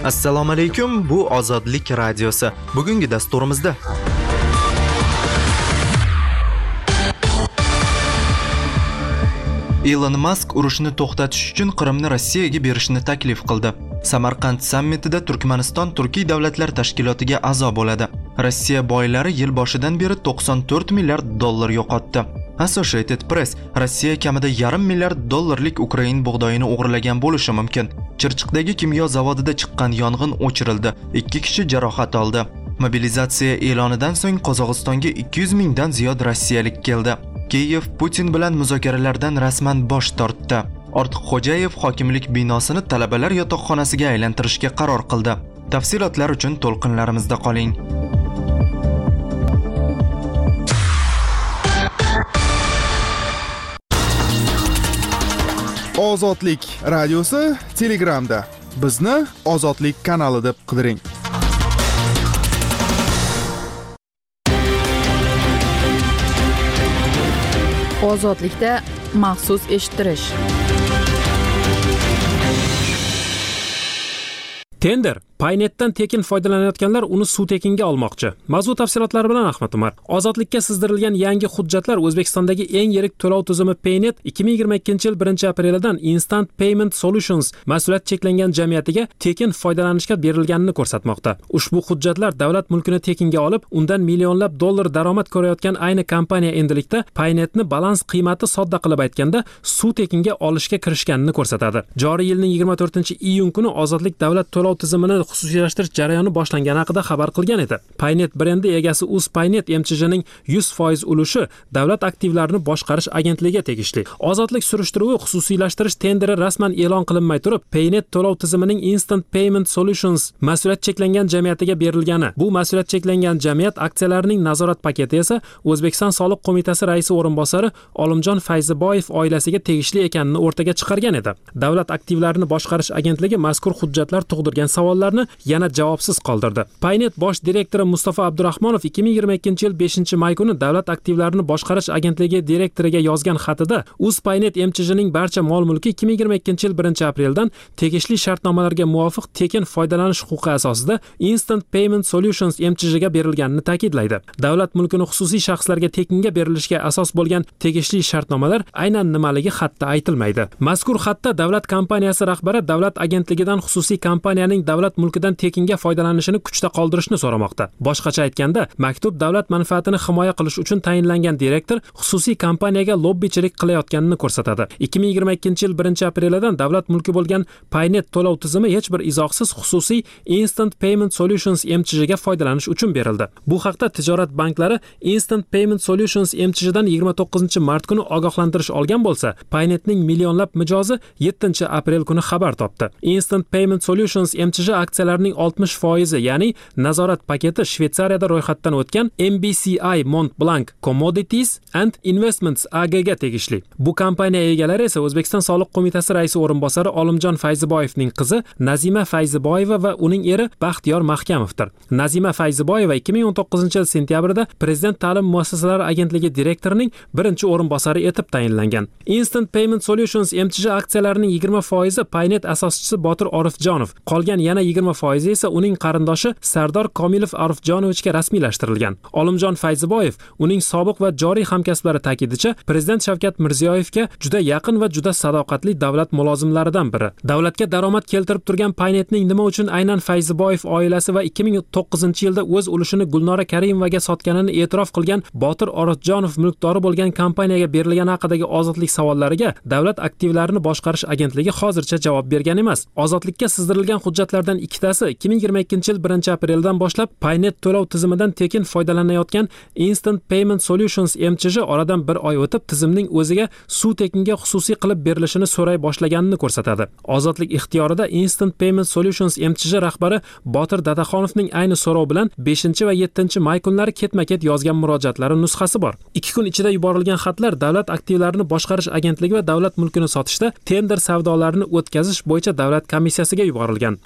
Assalomu alaykum, bu Ozodlik radiosi. Bugungi dasturimizda Elon Musk urushni to'xtatish uchun Qrimni Rossiyaga berishni taklif qildi. Samarqand sammitida Turkmaniston Turkiy davlatlar tashkilotiga a'zo bo'ladi. Rossiya boylari yil boshidan beri 94 milliard dollar yo'qotdi. Associated Press Rossiya kamida $0,5 milliard Ukrain bug'doyini o'g'irlagan bo'lishi mumkin. Chirchiqdagi kimyo zavodida chiqqan yong'in o'chirildi. 2 kishi jarohat oldi. Mobilizatsiya e'lonidan so'ng Qozog'istonga 200 mingdan ziyod rossiyalik keldi. Kiyev Putin bilan muzokaralardan rasman bosh tortdi. Ortiqxo'jayev hokimlik binosini talabalar yotoqxonasiga aylantirishga qaror qildi. Tafsilotlar uchun to'lqinlarimizda qoling. Ozodlik radiosi Telegramda. Bizni Ozodlik kanali deb qidiring. Ozodlikda maxsus eshittirish. Tender Paynetdan tekin foydalanayotganlar uni suv tekinga olmoqchi. Mavzu tafsilotlari bilan Ahmad Umar. Ozodlikka sizdirilgan yangi hujjatlar O'zbekistondagi eng yirik to'lov tizimi Paynet 2022-yil 1-aprelidan Instant Payment Solutions mas'uliyat cheklangan jamiyatiga tekin foydalanishga berilganini ko'rsatmoqda. Ushbu hujjatlar davlat mulkini tekinga olib, undan millionlab dollar daromad ko'rayotgan ayni kompaniya endilikda Paynetni balans qiymati sodda qilib aytganda suv tekinga olishga kirishganini ko'rsatadi. Joriy yilning 24-iyun kuni Ozodlik davlat to'lov tizimini xususiylashtirish jarayoni boshlangani haqida xabar qilgan edi. Paynet brendi egasi Paynet MCJning 100% ulushi davlat aktivlarini boshqarish agentligiga tegishli. Ozodlik surishtiruvi xususiylashtirish tenderi rasman e'lon qilinmay turib, Paynet to'lov tizimining Instant Payment Solutions mas'uliyat cheklangan jamiyatiga berilgani. Bu mas'uliyat cheklangan jamiyat aksiyalarining nazorat paketi esa O'zbekiston Soliq qo'mitasi raisi o'rinbosari Olimjon Fayziboyev oilasiga tegishli ekanini o'rtaga chiqargan edi. Davlat aktivlarini boshqarish agentligi mazkur hujjatlar tug'dirgan savollarni yana javobsiz qoldirdi. Paynet bosh direktori Mustafa Abdurahmonov 2022-yil 5-may kuni davlat aktivlarini boshqarish agentligi direktoriga yozgan xatida Paynet MCJning barcha mol-mulki 2022-yil 1-apreldan tegishli shartnomalarga muvofiq tekin foydalanish huquqi asosida Instant Payment Solutions MCJga berilganini ta'kidlaydi. Davlat mulkini xususiy shaxslarga tekinga berilishiga asos bo'lgan tegishli shartnomalar aynan nimaligi xatda aytilmaydi. Mazkur xatda davlat kompaniyasi rahbari davlat agentligidan xususiy kompaniyaning davlat mulkidan tekinga foydalanishini kuchda qoldirishni so'ramoqda. Boshqacha aytganda, maktub davlat manfaatini himoya qilish uchun tayinlangan direktor xususiy kompaniyaga lobbichilik qilayotganini ko'rsatadi. 2022-yil 1-aprelidan davlat mulki bo'lgan Paynet to'lov tizimi hech bir izohsiz xususiy Instant Payment Solutions MCJga foydalanish uchun berildi. Bu haqda tijorat banklari Instant Payment Solutions MCJdan 29-mart kuni ogohlantirish olgan bo'lsa, Paynetning millionlab mijozi 7-aprel kuni xabar topdi. Instant Payment Solutions MCJ aksiyalarining 60%, ya'ni nazorat paketi Shveysariyada ro'yxatdan o'tgan MBCI Montblanc Commodities and Investments AG'ga tegishli. Bu kompaniya egalari esa O'zbekiston Soliq qo'mitasi raisi o'rinbosari Olimjon Fayziboyevning qizi Nazima Fayziboyeva va uning eri Baxtiyor Mahkamovdir. Nazima Fayziboyeva 2019-yil sentyabrda Prezident ta'lim muassasalari agentligi direktorining birinchi o'rinbosari etib tayinlangan. Instant Payment Solutions MCJ aksiyalarining 20% Paynet asoschisi Botir Orifjonov, qolgan yana 20% esa uning qarindoshi Sardor Komilov Arifjonovichga rasmiylashtirilgan. Olimjon Fayziboyev uning sobiq va joriy hamkasblari ta'kidicha Prezident Shavkat Mirziyoyevga juda yaqin va juda sadoqatli davlat mulozimlaridan biri. Davlatga daromad keltirib turgan Paynetning nima uchun aynan Fayziboyev oilasi va 2009-yilda o'z ulushini Gulnora Karimovaga sotganini e'tirof qilgan Botir Orifjonov mulkdori bo'lgan kompaniyaga berilgani haqidagi ozodlik savollariga davlat aktivlarini boshqarish agentligi hozircha javob bergan emas. Ozodlikka sizdirilgan hujjatlardan ikkitasi 2022-yil 1-apreldan boshlab Paynet to'lov tizimidan tekin foydalanayotgan Instant Payment Solutions MCJ oradan bir oy o'tib tizimning o'ziga suv tekinga xususiy qilib berilishini so'ray boshlaganini ko'rsatadi. Ozodlik ixtiyorida Instant Payment Solutions MCJ rahbari Botir Dadaxonovning ayni so'rov bilan 5 va 7-may kunlari ketma-ket yozgan murojaatlari nusxasi bor. 2 kun ichida yuborilgan xatlar davlat aktivlarini boshqarish agentligi va davlat mulkini sotishda tender savdolarini o'tkazish bo'yicha davlat komissiyasiga yuborilgan. 5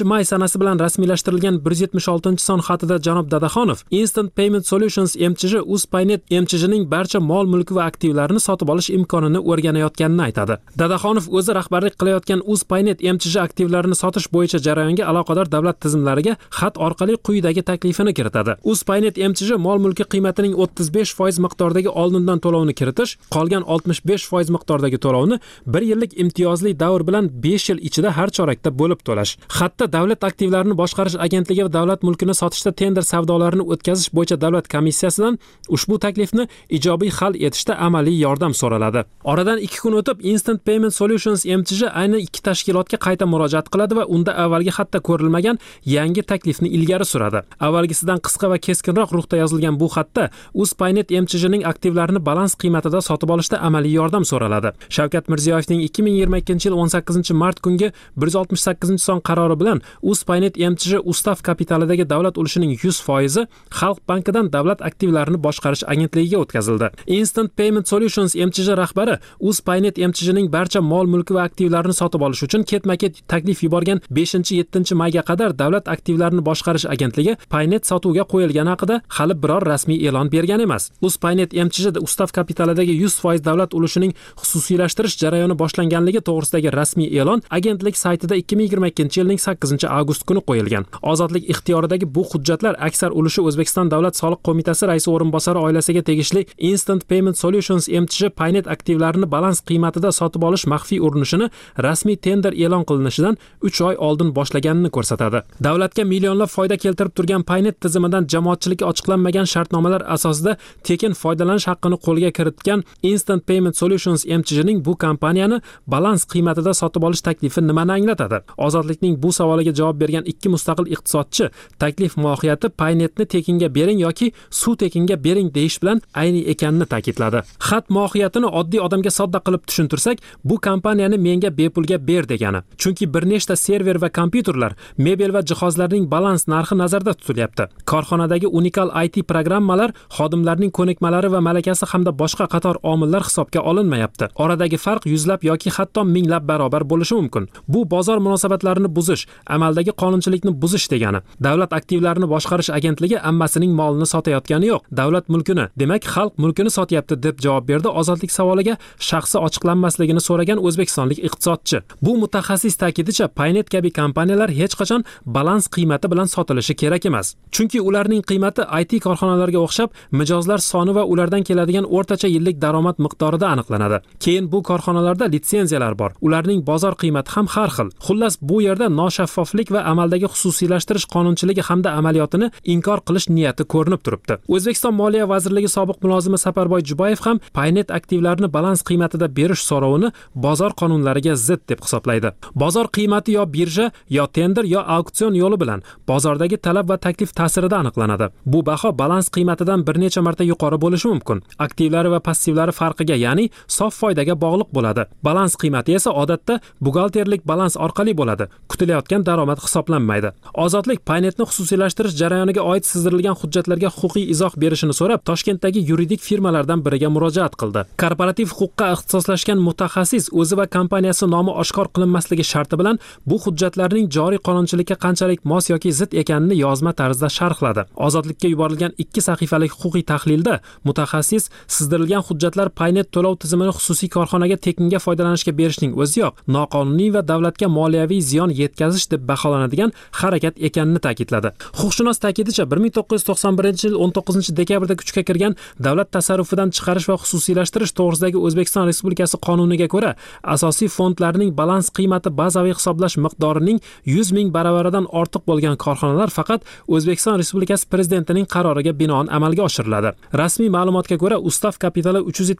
may sanasi bilan rasmiylashtirilgan 176-son xatida janob Dadaxonov Instant Payment Solutions MChJ UzPaynet MChJning barcha mol mulki va aktivlarini sotib olish imkonini o'rganayotganini aytadi. Dadaxonov o'zi rahbarlik qilayotgan UzPaynet MChJ aktivlarini sotish bo'yicha jarayonga aloqador davlat tizimlariga xat orqali quyidagi taklifini kiritadi. UzPaynet MChJ mol mulki qiymatining 35% miqdordagi oldindan to'lovni kiritish, qolgan 65% miqdordagi to'lovni 1 yillik imtiyozli davr bilan 5 yil ichida har chorakda bo'lib to'lash. Xatda davlat aktivlarini boshqarish agentligi va davlat mulkini sotishda tender savdolarini o'tkazish bo'yicha davlat komissiyasidan ushbu taklifni ijobiy hal etishda amaliy yordam so'raladi. Oradan 2 kun o'tib Instant Payment Solutions MChJ ayni 2 tashkilotga qayta murojaat qiladi va unda avvalgi xatda ko'rilmagan yangi taklifni ilgari suradi. Avvalgisidan qisqa va keskinroq ruhda yozilgan bu xatda UzPaynet MChJning aktivlarini balans qiymatida sotib olishda amaliy yordam so'raladi. Shavkat Mirziyoyevning 2022-yil 18-mart kungi 168-son qarori bilan UzPaynet MChJ ustav kapitalidagi davlat ulushining 100% Xalq bankidan davlat aktivlarini boshqarish agentligiga o'tkazildi. Instant Payment Solutions MChJ rahbari UzPaynet MChJning barcha mol mulki va aktivlarini sotib olish uchun ketma-ket taklif yuborgan 5-7 mayga qadar davlat aktivlarini boshqarish agentligi Paynet sotuvga qo'yilgani haqida hali biror rasmiy e'lon bergan emas. UzPaynet MChJ ustav kapitalidagi 100% davlat ulushining xususiylashtirish jarayoni boshlanganligi to'g'risidagi rasmiy e'lon agentlik saytida 2022-yilning 8-avgust kuni qo'yilgan. Ozodlik ixtiyoridagi bu hujjatlar aksar ulushi O'zbekiston Davlat soliq qo'mitasi raisi o'rinbosari oilasiga tegishli Instant Payment Solutions MChJ Paynet aktivlarini balans qiymatida sotib olish maxfiy urinishini rasmiy tender e'lon qilinishidan 3 oy oldin boshlaganini ko'rsatadi. Davlatga millionlab foyda keltirib turgan Paynet tizimidan jamoatchilikka ochiqlanmagan shartnomalar asosida tekin foydalanish haqqini qo'lga kiritgan Instant Payment Solutions MChJning bu kompaniyani balans qiymatida sotib olish taklifi nimani anglatadi? Ozodlikning bu savoliga javob bergan 2 mustaqil iqtisodchi taklif mohiyati Paynetni tekinga bering yoki suv tekinga bering deyish bilan ayni ekanini ta'kidladi. Xat mohiyatini oddiy odamga sodda qilib tushuntirsak, bu kompaniyani menga bepulga ber degani. Chunki bir nechta server va kompyuterlar, mebel va jihozlarning balans narxi nazarda tutilyapti. Korxonadagi unikal IT programmalar, xodimlarning ko'nikmalari va malakasi hamda boshqa qator omillar hisobga olinmayapti. Oradagi farq yuzlab yoki hatto minglab barobar bo'lishi mumkin. Bu bozor munosabatlarini buzish, amaldagi qonunchilikni buzish degani. Davlat aktivlarini boshqarish agentligi ammasining molini sotayotgani yo'q, davlat mulkini, demak xalq mulkini sotyapti deb javob berdi ozodlik savoliga shaxsi ochiqlanmasligini so'ragan o'zbekistonlik iqtisodchi. Bu mutaxassis ta'kidicha Paynet kabi kompaniyalar hech qachon balans qiymati bilan sotilishi kerak emas. Chunki ularning qiymati IT korxonalarga o'xshab mijozlar soni va ulardan keladigan o'rtacha yillik daromad miqdorida aniqlanadi. Keyin bu korxonalarda litsenziyalar bor. Ularning bozor qiymati ham har xil. Xullas, bu yerda noshaffoflik va amaldagi xususiylashtirish qonunchiligi hamda amaliyotini inkor qilish niyati ko'rinib turibdi. O'zbekiston Moliya vazirligi sobiq mulozimi Saparboy Jubayev ham Paynet aktivlarini balans qiymatida berish so'rovini bozor qonunlariga zid deb hisoblaydi. Bozor qiymati yo birja, yo tender, yo auksion yo'li bilan bozordagi talab va taklif ta'sirida aniqlanadi. Bu baho balans qiymatidan bir necha marta yuqori bo'lishi mumkin. Aktivlari va passivlari farqiga, ya'ni sof foydaga bog'liq bo'ladi. Balans qiymati esa odatda buxgalterlik balans orqali bo'ladi. Kutilayotgan daromad hisoblanmaydi. Ozodlik Paynetni xususiylashtirish jarayoniga oid sizdirilgan hujjatlarga huquqiy izoh berishini so'rab Toshkentdagi yuridik firmalardan biriga murojaat qildi. Korporativ huquqqa ixtisoslashgan mutaxassis o'zi va kompaniyasi nomi oshkor qilinmasligi sharti bilan bu hujjatlarning joriy qonunchilikka qanchalik mos yoki zid ekanini yozma tarzda sharhladi. Ozodlikka yuborilgan 2 sahifalik huquqiy tahlilda mutaxassis sizdirilgan hujjatlar Paynet to'lov tizimini xususiy korxonaga tekinga foydalanishga berishning o'ziyoq noqonuniy va davlatga moliyaviy ziyon yetkazish deb baholanadigan harakat ekanini ta'kidladi. Huquqshunos ta'kidicha 1991-yil 19-dekabrda kuchga kirgan davlat tasarrufidan chiqarish va xususiylashtirish to'g'risidagi O'zbekiston Respublikasi qonuniga ko'ra asosiy fondlarning balans qiymati bazaviy hisoblash miqdorining 100 ming baravaridan ortiq bo'lgan korxonalar faqat O'zbekiston Respublikasi prezidentining qaroriga binoan amalga oshiriladi. Rasmiy ma'lumotga ko'ra, ustav kapitali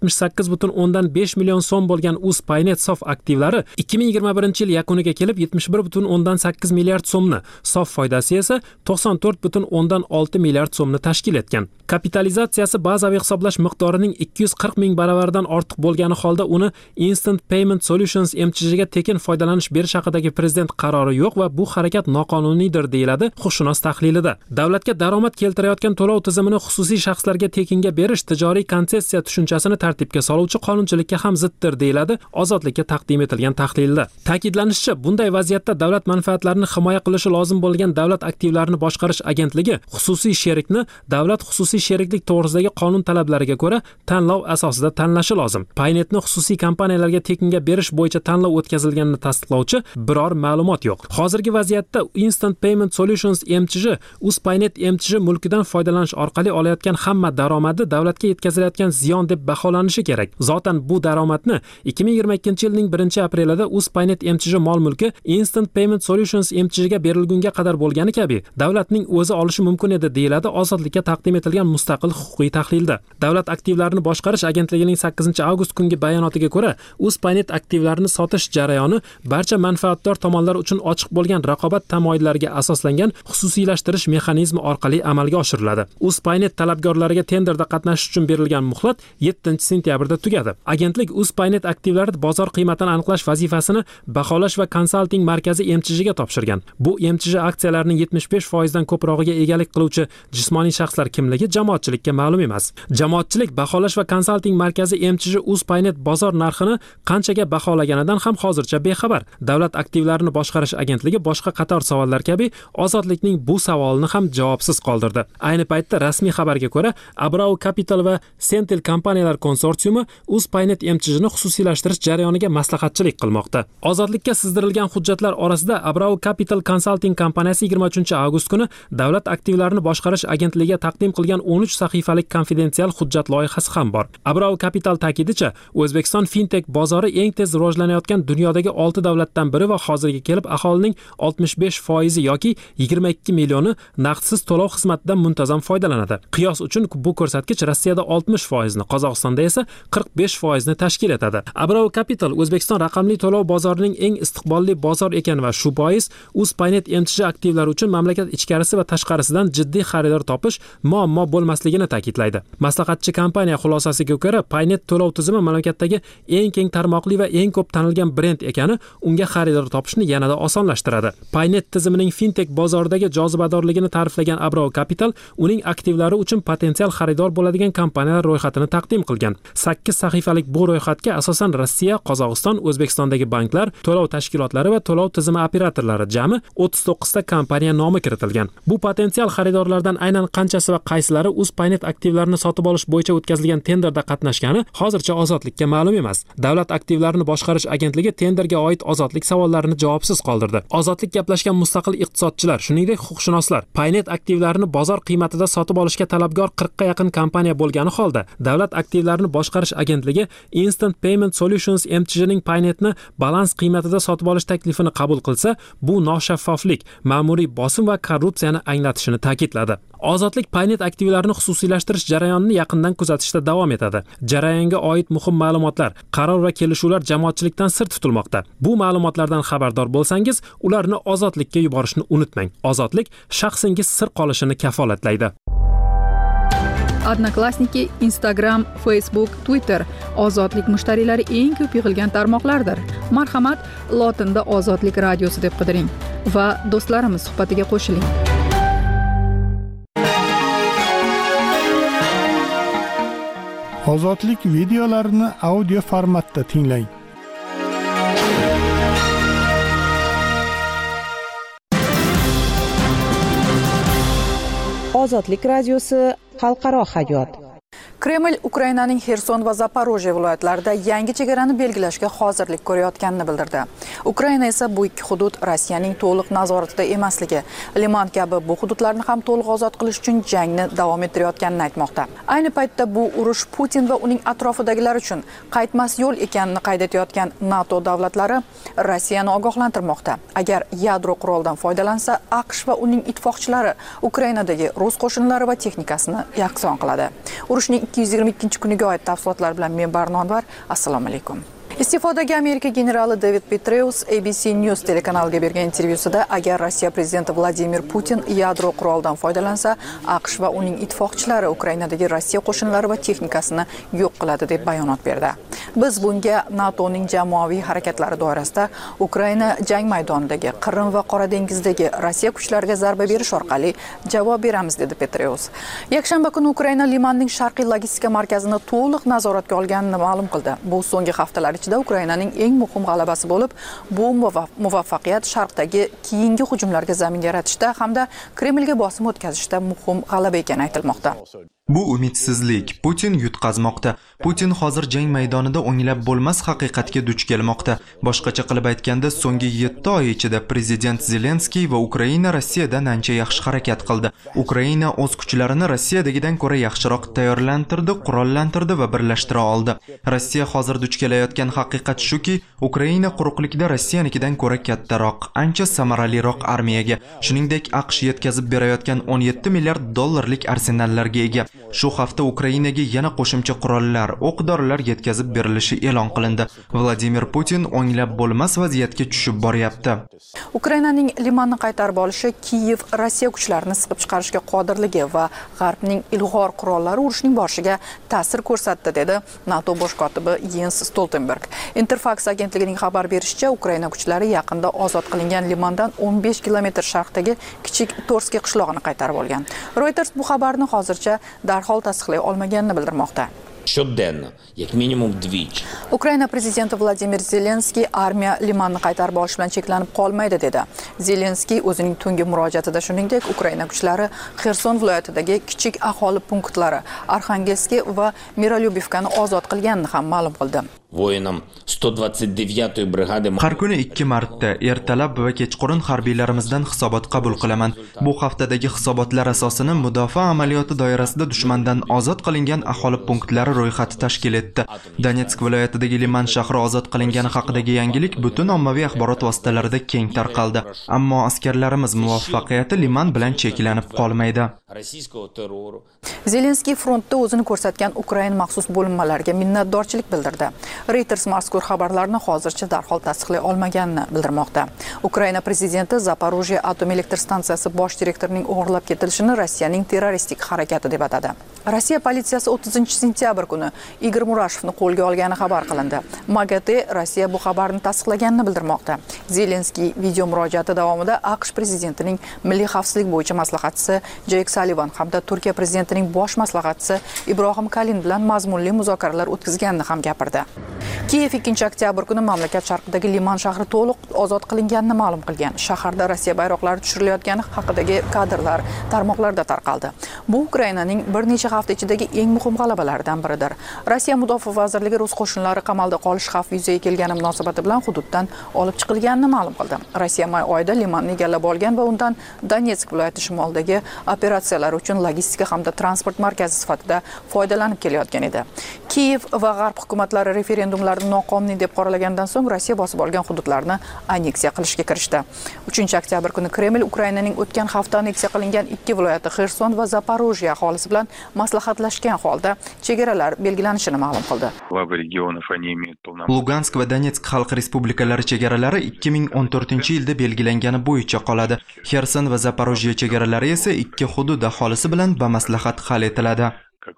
378,5 million so'm bo'lgan UzPaynet sof aktivlari 2021-yil yakuniga kelib 71,8 milliard so'mni, sof foydasi esa 94,6 milliard so'mni tashkil etgan. Kapitalizatsiyasi bazaviy hisoblash miqdorining 240 ming baravaridan ortiq bo'lgani holda uni Instant Payment Solutions MChJga tekin foydalanish berish haqidagi prezident qarori yo'q va bu harakat noqonuniydir deyiladi huquqshunos tahlilida. Davlatga daromad keltirayotgan to'lov tizimini xususiy shaxslarga tekinga berish tijoriy konsessiya tushunchasini tartibga soluvchi qonunchilikka ham ziddir deyiladi Ozodlikka taqdim etilgan tahlilda. Ta'kidlanishicha, bunday vaziyatda davlat manfaati manfaatlarini himoya qilishi lozim bo'lgan davlat aktivlarini boshqarish agentligi xususiy sherikni davlat xususiy sheriklik to'g'risidagi qonun talablariga ko'ra tanlov asosida tanlashi lozim. Paynetni xususiy kompaniyalarga tekinga berish bo'yicha tanlov o'tkazilganini tasdiqlovchi biror ma'lumot yo'q. Hozirgi vaziyatda Instant Payment Solutions MCJ Uzpaynet MCJ mulkidan foydalanish orqali olayotgan hamma daromadi davlatga yetkazilayotgan ziyon deb baholanishi kerak. Zotan bu daromadni 2022-yilning 1-aprelida Uzpaynet MCJ mol mulki Instant Payment Solutions MCJ ga berilgunga qadar bo'lgani kabi davlatning o'zi olishi mumkin edi, deyiladi ozodlikka taqdim etilgan mustaqil huquqiy tahlilda. Davlat aktivlarini boshqarish agentligining 8-avgust kungi bayonotiga ko'ra, Uzpaynet aktivlarini sotish jarayoni barcha manfaatdor tomonlar uchun ochiq bo'lgan raqobat tamoyillariga asoslangan xususiylashtirish mexanizmi orqali amalga oshiriladi. Uzpaynet talabgorlariga tenderda qatnashish uchun berilgan muhlat 7-sentyabrda tugadi. Agentlik Uzpaynet aktivlari bozor qiymatini aniqlash vazifasini baholash va konsalting markazi MCJ ga topshirgan. Bu MCJ aksiyalarining 75% dan ko'prog'iga egalik qiluvchi jismoniy shaxslar kimligi jamoatchilikka ma'lum emas. Jamoatchilik baholash va konsalting markazi MCJ Uzpaynet bozor narxini qanchaga baholaganidan ham hozircha bexabar. Davlat aktivlarini boshqarish agentligi boshqa qator savollar kabi ozodlikning bu savolini ham javobsiz qoldirdi. Ayni paytda rasmiy xabarga ko'ra, Abrau Capital va Sentel kompaniyalar konsorsiumi Uzpaynet MCJ ni xususiylashtirish jarayoniga maslahatchilik qilmoqda. Ozodlikka sizdirilgan hujjatlar orasida Abrau Capital Consulting kompaniyasi 23-avgust kuni davlat aktivlarini boshqarish agentligiga taqdim qilgan 13 sahifalik konfidensial hujjat loyihasi ham bor. Abrau Capital ta'kidicha, O'zbekiston fintech bozori eng tez rivojlanayotgan dunyodagi 6 davlatdan biri va hozirga kelib aholining 65% yoki 22 millioni naqdsiz to'lov xizmatidan muntazam foydalanadi. Qiyos uchun bu ko'rsatkich Rossiyada 60%, Qozog'istonda esa 45% tashkil etadi. Abrau Capital O'zbekiston raqamli to'lov bozorining eng istiqbolli bozor ekan va shu bois Uzpaynet MCJ aktivlari uchun mamlakat ichkarisi va tashqarisidan jiddiy xaridor topish muammo bo'lmasligini ta'kidlaydi. Maslahatchi kompaniya xulosasiga ko'ra, Paynet to'lov tizimi mamlakatdagi eng keng tarmoqli va eng ko'p tanilgan brend ekani unga xaridor topishni yanada osonlashtiradi. Paynet tizimining fintech bozoridagi jozibadorligini ta'riflagan Abrau Capital uning aktivlari uchun potensial xaridor bo'ladigan kompaniyalar ro'yxatini taqdim qilgan. 8 sahifalik bu ro'yxatga asosan Rossiya, Qozog'iston, O'zbekistondagi banklar, to'lov tashkilotlari va to'lov tizimi operatorlari jami 39 ta kompaniya nomi kiritilgan. Bu potensial xaridorlardan aynan qanchasi va qaysilari Uzpaynet aktivlarini sotib olish bo'yicha o'tkazilgan tenderda qatnashgani hozircha ozodlikka ma'lum emas. Davlat aktivlarini boshqarish agentligi tenderga oid ozodlik savollarini javobsiz qoldirdi. Ozodlik gaplashgan mustaqil iqtisodchilar, shuningdek huquqshunoslar, Paynet aktivlarini bozor qiymatida sotib olishga talabgor 40 ga yaqin kompaniya bo'lgani holda, davlat aktivlarini boshqarish agentligi Instant Payment Solutions MCJ ning Paynetni balans qiymatida sotib olish taklifini qabul qilsa, bu noshaffoflik, ma'muriy bosim va korrupsiyani anglatishini ta'kidladi. Ozodlik Paynet aktivlarini xususiylashtirish jarayonini yaqindan kuzatishda davom etadi. Jarayonga oid muhim ma'lumotlar, qaror va kelishuvlar jamoatchilikdan sir tutilmoqda. Bu ma'lumotlardan xabardor bo'lsangiz, ularni ozodlikka yuborishni unutmang. Ozodlik shaxsingiz sir qolishini kafolatlaydi. Odnoklassniki, Instagram, Facebook, Twitter ozodlik mushtariylari eng ko'p yig'ilgan tarmoqlardir. Marhamat, lotinda Ozodlik radiosi deb qidiring va do'stlarimiz suhbatiga qo'shiling. Ozodlik videolarini audio formatda tinglang. Ozodlik radiosi xalqaro hayot. Kreml Ukrainaning Xerson va Zaporojye viloyatlarida yangi chegarani belgilashga hozirlik ko'rayotganini bildirdi. Ukraina esa bu ikki hudud Rossiyaning to'liq nazoratida emasligi, Liman kabi bu hududlarni ham to'liq ozod qilish uchun jangni davom ettirayotganini aytmoqda. Ayni paytda bu urush Putin va uning atrofidagilar uchun qaytmas yo'l ekanini qayd etayotgan NATO davlatlari Rossiyani ogohlantirmoqda. Agar yadro quroldan foydalansa, AQSh va uning ittifoqchilari Ukrainadagi rus qo'shinlari va texnikasini yakson qiladi. Urushning 222-kuniga oid tafsilotlar bilan men Barno Anvar. Assalomu alaykum. Iste'fodagi Amerika generali David Petraeus ABC News telekanaliga bergan intervyusida agar Rossiya prezidenti Vladimir Putin yadro quroldan foydalansa, AQSh va uning ittifoqchilari Ukrainadagi Rossiya qo'shinlari va texnikasini yo'q qiladi deb bayonot berdi. Biz bunga NATOning jamoaviy harakatlari doirasida Ukraina jang maydonidagi Qrim va Qora dengizdagi Rossiya kuchlariga zarba berish orqali javob beramiz, dedi Petraeus. Yakshanba kuni Ukraina Limanning sharqiy logistika markazini to'liq nazoratga olganini ma'lum qildi. Bu so'nggi haftalar ichida Ukrainaning eng muhim g'alabasi bo'lib, bu muvaffaqiyat Sharqdagi keyingi hujumlarga zamin yaratishda hamda Kremlga bosim o'tkazishda muhim g'alaba ekani aytilmoqda. Bu umidsizlik Putin yutqazmoqda. Putin hozir jang maydonida o'nglab bo'lmas haqiqatga duch kelmoqda. Boshqacha qilib aytganda, so'nggi 7 oy ichida prezident Zelenskiy va Ukraina Rossiyadan ancha yaxshi harakat qildi. Ukraina o'z kuchlarini Rossiyadagidan ko'ra yaxshiroq tayyorlantirdi, qurollantirdi va birlashtira oldi. Rossiya hozir duch kelayotgan haqiqat shuki, Ukraina quruqlikda Rossiyanikidan ko'ra kattaroq, ancha samaraliroq armiyaga, shuningdek AQSh yetkazib berayotgan 17 milliard dollarlik arsenallarga ega. Shu hafta Ukrainaga yana qo'shimcha qurollar, o'q-dorilar yetkazib berilishi e'lon qilindi. Vladimir Putin o'nglab bo'lmas vaziyatga tushib boryapti. Ukrainaning Limanni qaytarib olishi Kiyev Rossiya kuchlarini siqib chiqarishga qodirligi va G'arbning ilg'or qurollari urushning boshiga ta'sir ko'rsatdi, dedi NATO bosh kotibi Jens Stoltenberg. Interfax agentligining xabar berishicha, Ukraina kuchlari yaqinda ozod qilingan Limandan 15 kilometr sharqdagi kichik Torskiy qishlog'ini qaytarib olgan. Reuters bu xabarni hozircha darhol tasdiqlay olmaganini bildirmoqda. Щоденно, як мінімум двічі. Ukraina prezidenti Vladimir Zelenskiy armiya Limanni qaytarib olish bilan cheklanib qolmaydi, dedi. Zelenskiy o'zining tungi murojaatida shuningdek Ukraina kuchlari Xerson viloyatidagi kichik aholi punktlari Arxangelskiy va Mirolyubivkani ozod qilganini ham ma'lum qildi. Воїнам 129-ї бригади Har kuni 2 marta ertalab va kechqurun harbiylarimizdan hisobot qabul qilaman. Bu haftadagi hisobotlar asosini mudofaa amaliyoti doirasida dushmandan ozod qilingan aholi punktlari ro'yxati tashkil etdi. Donetsk viloyatidagi Liman shahri ozod qilingani haqidagi yangilik butun ommaviy axborot vositalarida keng tarqaldi. Ammo askarlarimiz muvaffaqiyati Liman bilan cheklanib qolmaydi. Zelenskiy frontda o'zini ko'rsatgan Ukrain maxsus bo'linmalariga minnatdorchilik bildirdi. Reuters mazkur xabarlarni hozircha darhol tasdiqlay olmaganini bildirmoqda. Ukraina prezidenti Zaporojye atom elektr stansiyasi bosh direktorining o'g'irlab ketilishini Rossiyaning terroristik harakati deb atadi. Rossiya politsiyasi 30-sentyabr kuni Igor Murashevni qo'lga olgani xabar qilindi. MAGATE Rossiya bu xabarni tasdiqlaganini bildirmoqda. Zelenskiy video murojaati davomida AQSh prezidentining milliy xavfsizlik bo'yicha maslahatchisi Jake Sullivan hamda Turkiya prezidentining bosh maslahatchisi Ibrohim Kalin bilan mazmunli muzokaralar o'tkazganini ham gapirdi. Kiyev 2-oktyabr kuni mamlakat sharqidagi Liman shahri to'liq ozod qilinganini ma'lum qilgan. Shaharda Rossiya bayroqlari tushirilayotgani haqidagi kadrlar tarmoqlarda tarqaldi. Bu Ukrainaning bir necha hafta ichidagi eng muhim g'alabalaridan biridir. Rossiya mudofaa vazirligi rus qo'shinlari qamalda qolish xavfi yuzaga kelgani munosabati bilan hududdan olib chiqilganini ma'lum qildi. Rossiya may oyida Limanni egallab olgan va undan Donetsk viloyati shimolidagi operatsiyalar uchun logistika hamda transport markazi sifatida foydalanib kelayotgan edi. Kiyev va G'arb hukumatlari referendumlarni noqonuniy deb qoralagandan so'ng Rossiya bosib olgan hududlarni anneksiya qilishga kirishdi. 3-oktyabr kuni Kreml Ukrainaning o'tgan hafta anneksiya qilingan 2 viloyati Xerson va Zaporojye aholisi bilan maslahatlashgan holda chegaralar belgilanishini ma'lum qildi. Lugansk va Donetsk xalq respublikalari chegaralari 2014-yilda belgilangani bo'yicha qoladi. Xerson va Zaporojye chegaralari esa 2 hudud aholisi bilan bamaslahat hal etiladi.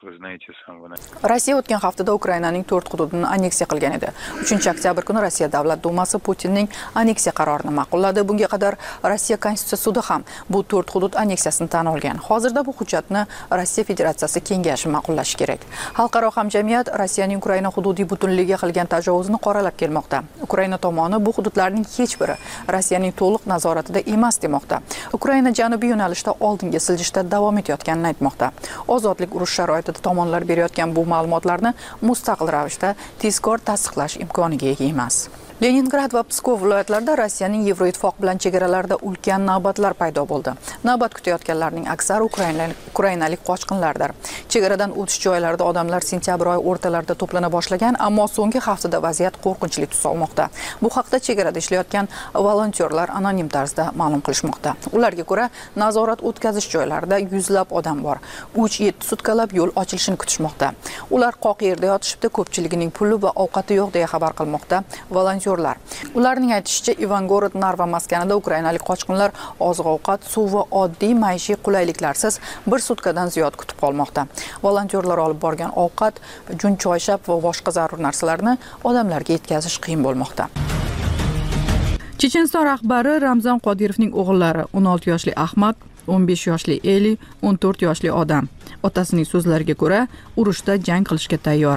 Rossiya o'tgan haftada Ukrainaning 4 hududini anneksiya qilgan edi. 3-oktyabr kuni Rossiya Davlat dumasi Putinning anneksiya qarorini ma'qulladi. Bunga qadar Rossiya Konstitutsiya sudi ham bu 4 hudud anneksiyasini tan olgan. Hozirda bu hujjatni Rossiya Federatsiyasi kengashi ma'qullashi kerak. Xalqaro hamjamiyat Rossiyaning Ukraina hududiy butunligiga qilgan tajovuzini qoralab kelmoqda. Ukraina tomoni bu hududlarning hech biri Rossiyaning to'liq nazoratida emas demoqda. Ukraina janubiy yo'nalishda oldinga siljishda davom etayotganini aytmoqda. Ozodlik urush sharoitida tomonlar berayotgan bu ma'lumotlarni mustaqil ravishda tezkor tasdiqlash imkoniga ega emas. Leningrad va Pskov viloyatlarida Rossiyaning Yevroittifoq bilan chegaralarida ulkan navbatlar paydo bo'ldi. Navbat kutayotganlarning aksari ukrainalik qochqinlardir. Chegaradan o'tish joylarida odamlar sentyabr oyi o'rtalarida to'plana boshlagan, ammo so'nggi haftada vaziyat qo'rqinchli tus olmoqda. Bu haqda chegarada ishlayotgan volontyorlar anonim tarzda ma'lum qilishmoqda. Ularga ko'ra, nazorat o'tkazish joylarida yuzlab odam bor. 3-7 sutkalab yo'l ochilishini kutishmoqda. Ular qoq yerda yotishibdi, ko'pchiligining puli va ovqati yo'q deya xabar qilmoqda. Ularning aytishicha, Ivangorod Narva maskanida ukrainalik qochqinlar oziq-ovqat, suv va oddiy maishiy qulayliklarsiz bir sutkadan ziyod kutib qolmoqda. Volontyorlar olib borgan ovqat, jun choyshab va boshqa zarur narsalarni odamlarga yetkazish qiyin bo'lmoqda. Checheniston rahbari Ramzan Qodirovning o'g'illari 16 yoshli Ahmad, 15 yoshli Eli, 14 yoshli Odam. Otasining so'zlariga ko'ra, urushda jang qilishga tayyor.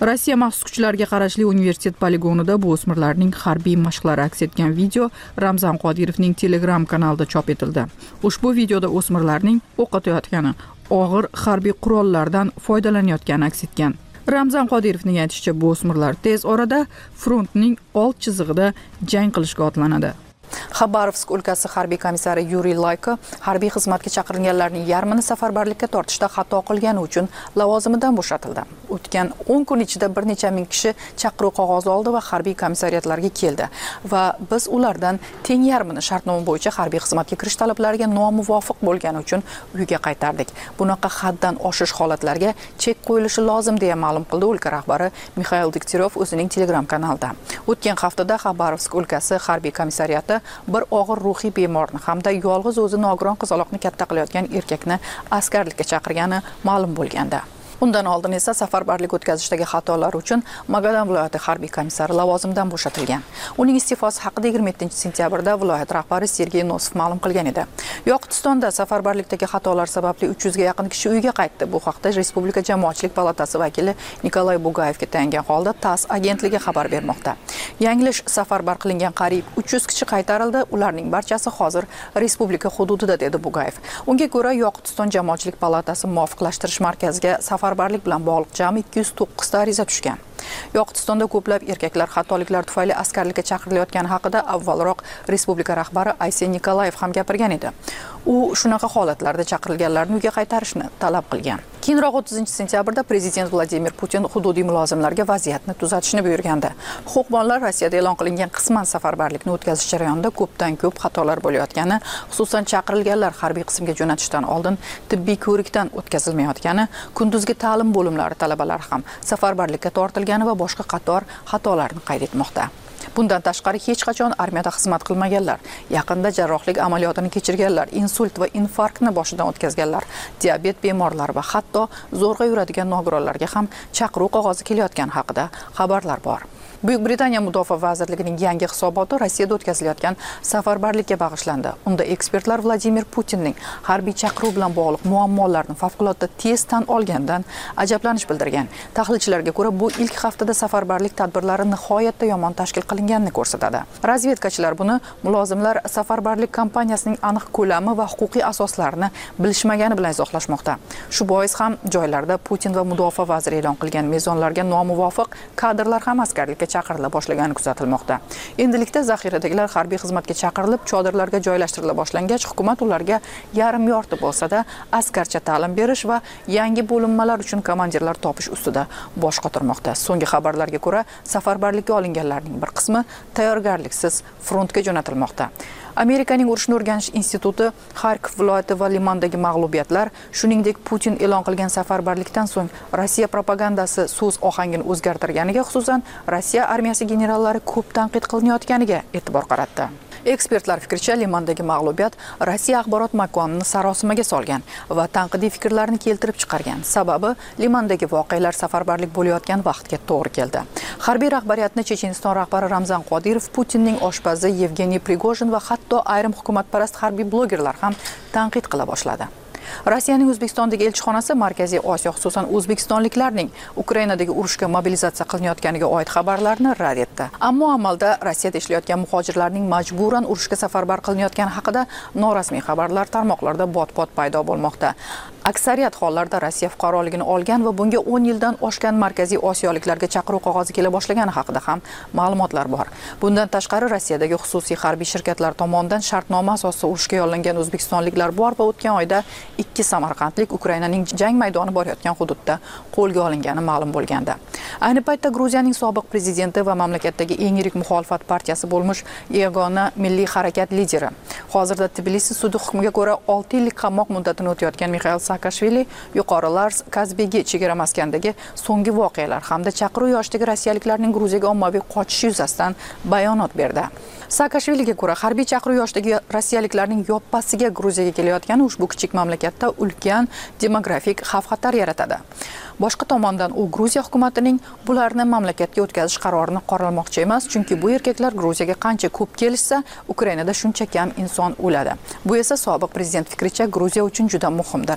Rossiya maxsus kuchlarga qarashli universitet poligonida bu o'smirlarning harbiy mashqlari aks etgan video Ramzan Qodirovning Telegram kanalida chop etildi. Ushbu videoda o'smirlarning o'q otayotgani, og'ir harbiy qurollardan foydalanayotgani aks etgan. Ramzan Qodirovning aytishicha, bu o'smirlar tez orada frontning old chizig'ida jang qilishga otlanadi. Xabarovsk o'lkasi harbiy komissari Yuriy Layko harbiy xizmatga chaqirilganlarning yarmini safarbarlikka tortishda xato qilgani uchun lavozimidan bo'shatildi. O'tgan 10 kun ichida bir necha ming kishi chaqiruv qog'ozi oldi va harbiy komissariyatlarga keldi va biz ulardan teng yarmini shartnoma bo'yicha harbiy xizmatga kirish talablariga nomuvofiq bo'lgani uchun uyga qaytardik. Bunaqa haddan oshish holatlarga chek qo'yilishi lozim deya ma'lum qildi o'lka rahbari Mikhail Degtyaryov o'zining Telegram kanalida. O'tgan haftada Xabarovsk o'lkasi harbiy komissariyati bir og'ir ruhiy bemorni hamda yolg'iz o'zi nogiron qizaloqni katta qilayotgan erkakni askarlikka chaqirgani ma'lum bo'lganda. Undan oldin esa safarbarlik o'tkazishdagi xatolar uchun Magadan viloyati harbiy komissari lavozimidan bo'shatilgan. Uning iste'fosi haqida 27-sentyabrda viloyat rahbari Sergey Nosov ma'lum qilgan edi. Yoqutistonda safarbarlikdagi xatolar sababli 300 ga yaqin kishi uyga qaytdi. Bu haqda Respublika jamoatchilik palatasi vakili Nikolay Bugayevga tayangan holda TASS agentligi xabar bermoqda. Yanglish safarbar qilingan qariyb 300 kishi qaytarildi. Ularning barchasi hozir respublika hududida, dedi Bugayev. Unga ko'ra, Yoqutiston jamoatchilik palatasi muvofiqlashtirish markaziga safarbarlik bilan bog'liq jami 209 ta ariza tushgan. Yoqutistonda ko'plab erkaklar xatoliklar tufayli askarlikka chaqirilayotgani haqida avvalroq respublika rahbari Aysel Nikolayev ham gapirgan edi. U shunaqa holatlarda chaqirilganlarni uyga qaytarishni talab qilgan. Keyinroq 30-sentyabrda prezident Vladimir Putin hududiy mulozimlarga vaziyatni tuzatishni buyurgandi. Huquqbonlar Rossiyada e'lon qilingan qisman safarbarlikni o'tkazish jarayonida ko'pdan ko'p xatolar bo'layotgani, xususan chaqirilganlar harbiy qismga jo'natishdan oldin tibbiy ko'rikdan o'tkazilmayotgani, kunduzgi ta'lim bo'limlari talabalari ham safarbarlikka tortilgani va boshqa qator xatolarni qayd etmoqda. Bundan tashqari hech qachon armiyada xizmat qilmaganlar, yaqinda jarrohlik amaliyotini kechirganlar, insult va infarktni boshidan o'tkazganlar, diabet bemorlari va hatto zo'rg'a yuradigan nogironlarga ham chaqiruv qog'ozi kelayotgani haqida xabarlar bor. Buyuk Britaniya Mudofaa vazirligining yangi hisoboti Rossiyada o'tkazilayotgan safarbarlikka bag'ishlandi. Unda ekspertlar Vladimir Putinning harbiy chaqiruv bilan bog'liq muammolarni favqulodda tez tan olgandan ajablanish bildirgan. Tahlilchilarga ko'ra, bu ilk haftada safarbarlik tadbirlari nihoyatda yomon tashkil qilinganini ko'rsatadi. Razvedkachilar buni mulozimlar safarbarlik kampaniyasining aniq ko'lami va huquqiy asoslarini bilishmagani bilan izohlashmoqda. Shu bois ham joylarda Putin va mudofaa vaziri e'lon qilgan mezonlarga nomuvofiq kadrlar ham askarlikka chaqirila boshlagani kuzatilmoqda. Endilikda zaxiradagilar harbiy xizmatga chaqirilib, chodirlarga joylashtirila boshlangach, hukumat ularga yarim yorti bo'lsa-da askarcha ta'lim berish va yangi bo'linmalar uchun komandirlar topish ustida bosh qotirmoqda. So'nggi xabarlarga ko'ra, safarbarlikka olinganlarning bir qismi tayyorgarliksiz frontga jo'natilmoqda. Amerikaning urushni o'rganish instituti Xarkov viloyati va Limandagi mag'lubiyatlar, shuningdek Putin e'lon qilgan safarbarlikdan so'ng Rossiya propagandasi so'z ohangini o'zgartirganiga, xususan Rossiya armiyasi generallari ko'p tanqid qilinayotganiga e'tibor qaratdi. Ekspertlar fikricha, Limandagi mag'lubiyat Rossiya axborot makonini sarosimaga solgan va tanqidiy fikrlarni keltirib chiqargan. Sababi, Limandagi voqealar safarbarlik bo'layotgan vaqtga to'g'ri keldi. Harbiy rahbariyatni Checheniston rahbari Ramzan Qodirov, Putinning oshpazi Yevgeniy Prigojin va hatto ayrim hukumatparast harbiy blogerlar ham tanqid qila boshladi. Rossiyaning O'zbekistondagi elchixonasi Markaziy Osiyo, xususan o'zbekistonliklarning Ukrainadagi urushga mobilizatsiya qilinayotganiga oid xabarlarni rad etdi. Ammo amalda Rossiyada ishlayotgan muhojirlarning majburan urushga safarbar qilinayotgani haqida norasmiy xabarlar tarmoqlarda bot-bot paydo bo'lmoqda. Aksariyat hollarda Rossiya fuqaroligini olgan va bunga 10 yildan oshgan Markaziy Osiyoliklarga chaqiruv qog'ozi kela boshlagani haqida ham ma'lumotlar bor. Bundan tashqari Rossiyadagi xususiy harbiy shirkatlar tomonidan shartnoma asosida urushga yollangan o'zbekistonliklar bor va o'tgan oyda 2 samarqandlik Ukrainaning jang maydoni borayotgan hududda qo'lga olingani ma'lum bo'lgandi. Ayni paytda Gruziyaning sobiq prezidenti va mamlakatdagi eng yirik muxolifat partiyasi bo'lmish Yagona Milliy harakat lideri, hozirda Tbilisi sudi hukmiga ko'ra 6 yillik qamoq muddatini o'tayotgan Mikhail Saakashvili yuqori Lars Kazbegi chegara maskandagi so'nggi voqealar hamda chaqiruv yoshidagi rossiyaliklarning Gruziyaga ommaviy qochishi yuzasidan bayonot berdi. Saakashviliga ko'ra, harbiy chaqiruv yoshidagi rossiyaliklarning yoppasiga Gruziyaga kelayotgani ushbu kichik mamlakatda ulkan demografik xavf-xatar yaratadi. Boshqa tomondan u Gruziya hukumatining bularni mamlakatga o'tkazish qarorini qoralamoqchi emas, chunki bu erkaklar Gruziyaga qancha ko'p kelishsa, Ukrainada shuncha kam inson o'ladi. Bu esa sobiq prezident fikricha Gruziya uchun juda muhimdir.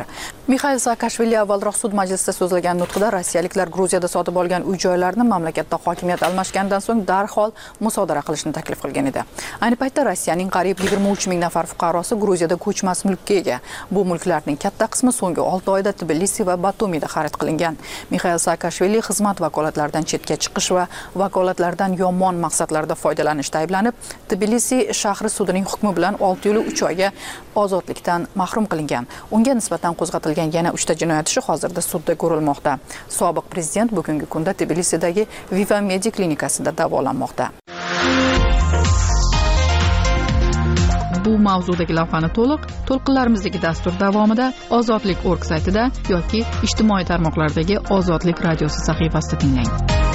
Mixail Saakashvili avvalroq sud majlisida so'zlagan nutqida rossiyaliklar Gruziyada sotib olgan uy-joylarni mamlakatda hokimiyat almashgandan so'ng darhol musodara qilishni taklif qilgan edi. Ayni paytda Rossiyaning qariyb 23 ming nafar fuqarosi Gruziyada ko'chmas mulkka ega. Bu mulklarning katta qismi so'nggi 6 oyda Tbilisi va Batumida xarid qilingan. Mixail Saakashvili xizmat vakolatlaridan chetga chiqish va vakolatlardan yomon maqsadlarda foydalanishda ayblanib, Tbilisi shahri sudining hukmi bilan 6 yil 3 oyga ozodlikdan mahrum qilingan. Unga nisbatan qo'zg'atilgan yana 3 ta jinoyat ishi hozirda sudda ko'rilmoqda. Sobiq prezident bugungi kunda Tbilisidagi Viva Medi klinikasida davolanmoqda. Bu mavzudagi lavhani to'lqinlarimizdagi dastur davomida Ozodlik.org saytida yoki ijtimoiy tarmoqlardagi Ozodlik radiosi sahifasida tinglang.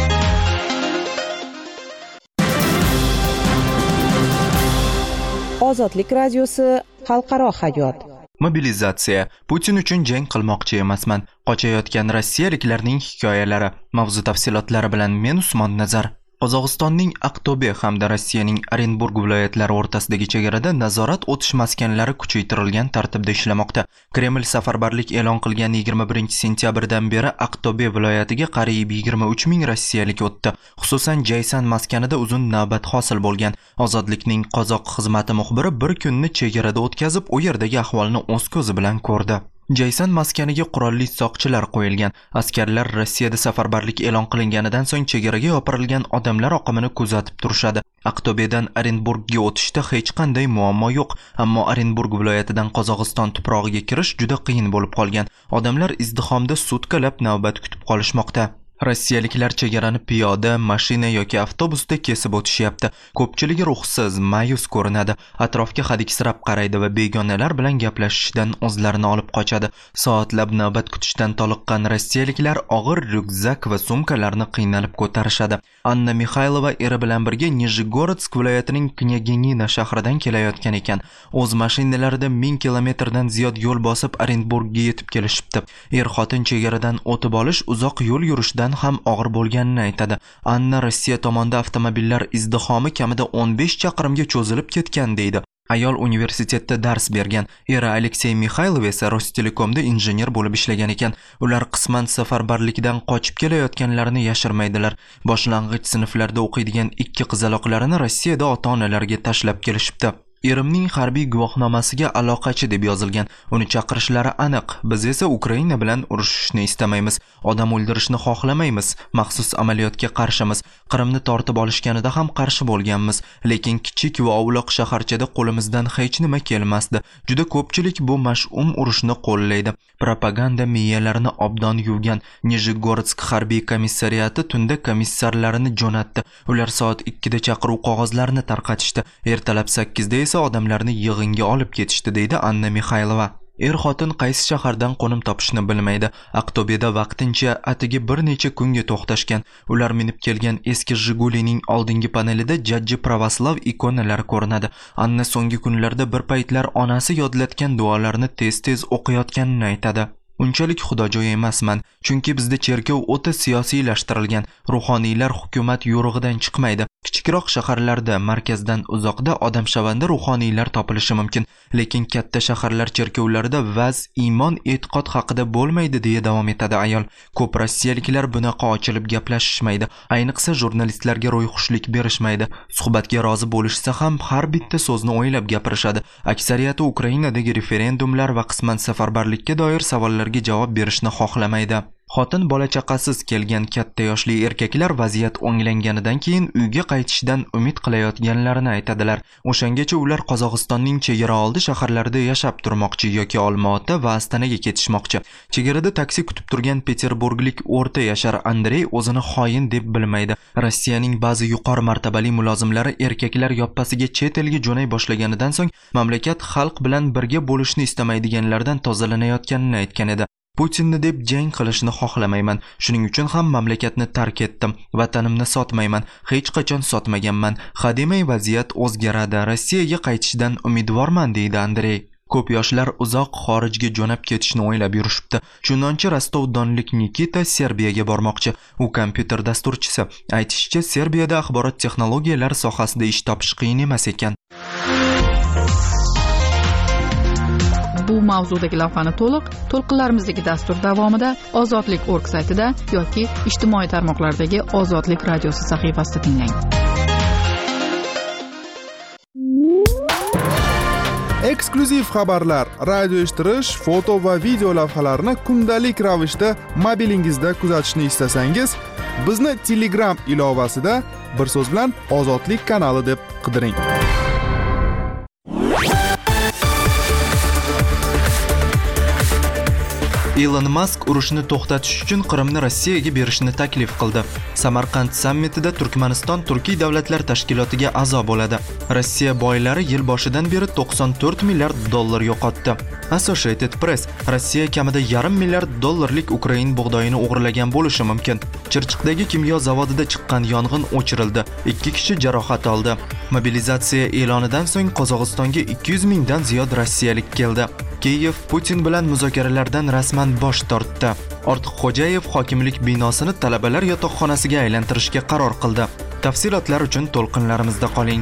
Ozodlik radiosi xalqaro hayot. Mobilizatsiya. Putin uchun jang qilmoqchi emasman. Qochayotgan rossiyaliklarning hikoyalari. Mavzu tafsilotlari bilan men Usmon Nazar. Qozog'istonning Aqto'be hamda Rossiyaning Orenburg viloyatlari o'rtasidagi chegarada nazorat o'tish maskanlari kuchaytirilgan tartibda ishlamoqda. Kreml safarbarlik e'lon qilgan 21-sentyabrdan beri Aqto'be viloyatiga qariyb 23 ming rossiyalik o'tdi. Xususan, Jaysan maskanida uzun navbat hosil bo'lgan. Ozodlikning qozoq xizmati muxbiri bir kunni chegarada o'tkazib, u yerdagi ahvolni o'z ko'zi bilan ko'rdi. Jaysan maskaniga qurolli soqchilar qo'yilgan. Askarlar Rossiyada safarbarlik e'lon qilinganidan so'ng chegaraga yopirilgan odamlar oqimini kuzatib turishadi. Aqto'bedan Orenburgga o'tishda hech qanday muammo yo'q, ammo Orenburg viloyatidan Qozog'iston tuprog'iga kirish juda qiyin bo'lib qolgan. Odamlar izdihomda sutkalab navbat kutib qolishmoqda. Rossiyaliklar chegarani piyoda, mashina yoki avtobusda kesib o'tishyapti. Ko'pchiligi ruhsiz, ma'yus ko'rinadi. Atrofga hadiksirab qaraydi va begonalar bilan gaplashishdan o'zlarini olib qochadi. Soatlab navbat kutishdan toliqqan rossiyaliklar og'ir ryukzak va sumkalarni qiynalib ko'tarishadi. Anna Mikhaylova eri bilan birga Nizhgorodsk viloyatining Knyaginina shahridan kelayotgan ekan. O'z mashinalarida 1000 kilometrdan ziyod yo'l bosib Orenburgga yetib kelishibdi. Er-xotin chegaradan o'tib olish uzoq yo'l yurishdan ham og'ir bo'lganini aytadi. Anna Rossiya tomonidan avtomobillar izdihomi kamida 15 chaqirimga cho'zilib ketgan deydi. Ayol universitetda dars bergan. Eri Aleksey Mikhaylov esa Rostelekomda injener bo'lib ishlagan ekan. Ular qisman safarbarlikdan qochib kelayotganlarini yashirmaydilar. Boshlang'ich sinflarda o'qiydigan 2 qizaloqlarini Rossiyada ota-onalariga tashlab kelishibdi. Erimning harbiy guvohnomasiga aloqachi deb yozilgan. Uni chaqirishlari aniq. Biz esa Ukraina bilan urushishni istamaymiz. Odam o'ldirishni xohlamaymiz. Maxsus amaliyotga qarshimiz. Qrimni tortib olishganida ham qarshi bo'lganmiz. Lekin kichik va ovloq shaharchada qo'limizdan hech nima kelmasdi. Juda ko'pchilik bu mash'um urushni qo'llaydi. Propaganda miyalarini obdon yuvgan. Nizhgorodsk harbiy komissariyati tunda komissarlarini jo'natdi. Ular soat 2 da chaqiruv qog'ozlarini tarqatishdi. Ertalab 8 da esa odamlarni yig'inga olib ketishdi, deydi Anna Mikhaylova. Er-xotin qaysi shahardan qo'nim topishni bilmaydi. Aqto'beda vaqtincha atigi bir necha kunga to'xtashgan. Ular minib kelgan eski Jigulining oldingi panelida jajji pravoslav ikonalari ko'rinadi. Anna so'nggi kunlarda bir paytlar onasi yodlatgan duolarni tez-tez o'qiyotganini aytadi. Unchalik xudojo'y emasman, chunki bizda cherkov o'ta siyosiylashtirilgan. Ruhoniylar hukumat yo'rig'idan chiqmaydi. Kichikroq shaharlarda, markazdan uzoqda odamshavanda ruhoniylar topilishi mumkin, lekin katta shaharlar cherkovlarida vaz, iymon, e'tiqod haqida bo'lmaydi, deya davom etadi ayol. Ko'p rossiyaliklar bunaqa ochilib gaplashishmaydi, ayniqsa jurnalistlarga ro'yxushlik berishmaydi. Suhbatga rozi bo'lishsa ham har bitta so'zni o'ylab gapirishadi. Aksariyati Ukrainadagi referendumlar va qisman safarbarlikka doir savollarga javob berishni xohlamaydi. Xotin bola chaqasiz kelgan katta yoshli erkaklar vaziyat o'nglanganidan keyin uyga qaytishdan umid qilayotganlarini aytadilar. O'shangacha ular Qozog'istonning chegara oldi shaharlarida yashab turmoqchi yoki Olmaota va Astanaga ketishmoqchi. Chegarada taksi kutib turgan Peterburglik o'rta yashar Andrey o'zini xoin deb bilmaydi. Rossiyaning ba'zi yuqori martabali mulozimlari erkaklar yoppasiga chet elga jo'nay boshlaganidan so'ng mamlakat xalq bilan birga bo'lishni istamaydiganlardan tozalanayotganini aytgan edi. Putinni deb jang qilishni xohlamayman. Shuning uchun ham mamlakatni tark etdim. Vatanimni sotmayman. Hech qachon sotmaganman. Hademay vaziyat o'zgaradi. Rossiyaga qaytishdan umidvorman, deydi Andrey. Ko'p yoshlar uzoq xorijga jo'nab ketishni o'ylab yurishibdi. Chunonchi Rostov-Donlik Nikita Serbiyaga bormoqchi. U kompyuter dasturchisi. Aytishicha, Serbiyada axborot texnologiyalari sohasida ish topish qiyin emas ekan. Bu mavzudagi lavhani to'lqinlarimizdagi dastur davomida ozodlik.org saytida yoki ijtimoiy tarmoqlardagi Ozodlik radiosi sahifasida tinglang. Eksklyuziv xabarlar, radio eshittirish, foto va video lavhalarni kundalik ravishda mobilingizda kuzatishni istasangiz, bizni Telegram ilovasida bir so'z bilan Ozodlik kanali deb qidiring. Elon Musk urushni to'xtatish uchun Qrimni Rossiyaga berishni taklif qildi. Samarqand sammitida Turkmaniston Turkiy davlatlar tashkilotiga a'zo bo'ladi. Rossiya boylari yil boshidan beri 94 milliard dollar yo'qotdi. Associated Press: Rossiya kamida $0,5 milliard Ukrain bug'doyini o'g'irlagan bo'lishi mumkin. Chirchiqdagi kimyo zavodida chiqqan yong'in o'chirildi. 2 kishi jarohat oldi. Mobilizatsiya e'lonidan so'ng Qozog'istonga 200 mingdan ziyod rossiyalik keldi. Kiyev Putin bilan muzokaralardan rasman bosh tortdi. Ortiqxo'jayev hokimlik binosini talabalar yotoqxonasiga aylantirishga qaror qildi. Tafsilotlar uchun to'lqinlarimizda qoling.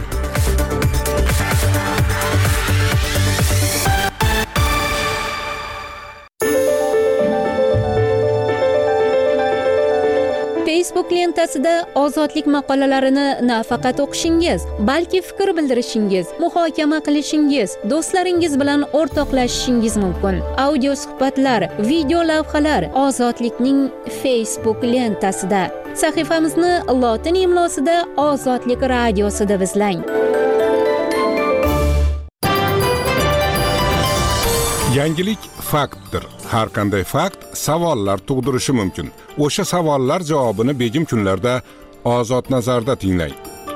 Facebook lentasida ozodlik maqolalarini nafaqat o'qishingiz, balki fikr bildirishingiz, muhokama qilishingiz, do'stlaringiz bilan o'rtoqlashishingiz mumkin. Audio suhbatlar, video lavhalar Ozodlikning Facebook lentasida. Sahifamizni lotin imlosida Ozodlik radiosida izlang. Yangilik faktdir. Har qanday fakt savollar tug'dirishi mumkin. O'sha savollar javobini begim kunlarda Ozod nazarda tinglang.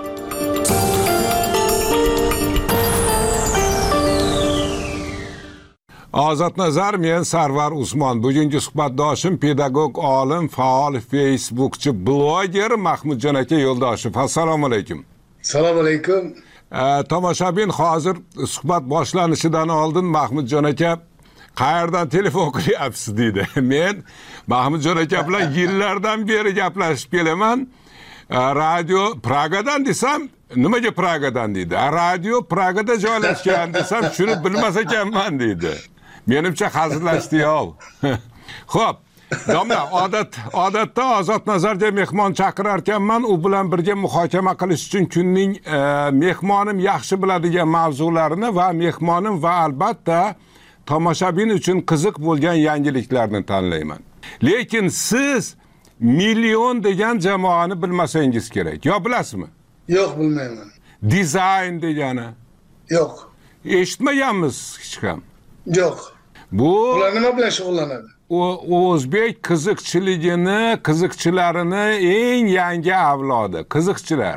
Ozod nazar, men Sarvar Usmon. Bugungi suhbatdoshim pedagog, olim, faol, Facebookchi, bloger Mahmudjon aka Yo'ldoshev. Assalomu alaykum. Assalomu alaykum. Tomoshabin hozir suhbat boshlanishidan oldin Mahmudjon aka qayerdan telefon qilyapsiz deydi. Men Mahmudjon aka bilan yillardan beri gaplashib kelaman. Radio Pragadan desam, nimaga Pragadan deydi. Radio Pragada joylashgan desam, shuni bilmas ekanman deydi. Menimcha hazillashdi-yo'q. Xo'p, domla, odatda Ozod nazarga mehmon chaqirar ekanman, u bilan birga muhokama qilish uchun kunning mehmonim yaxshi biladigan mavzularini va mehmonim va albatta tomoshabin uchun qiziq bo'lgan yangiliklarni tanlayman. Lekin siz million degan jamoani bilmasangiz kerak. Yo bilasizmi? Yo'q, bilmayman. Dizayn degani? Yo'q. Eshitmaganmiz hech ham? Yo'q. Bu ular nima bilan shug'ullanadi? O'zbek qiziqchilarini eng yangi avlodi, qiziqchilar.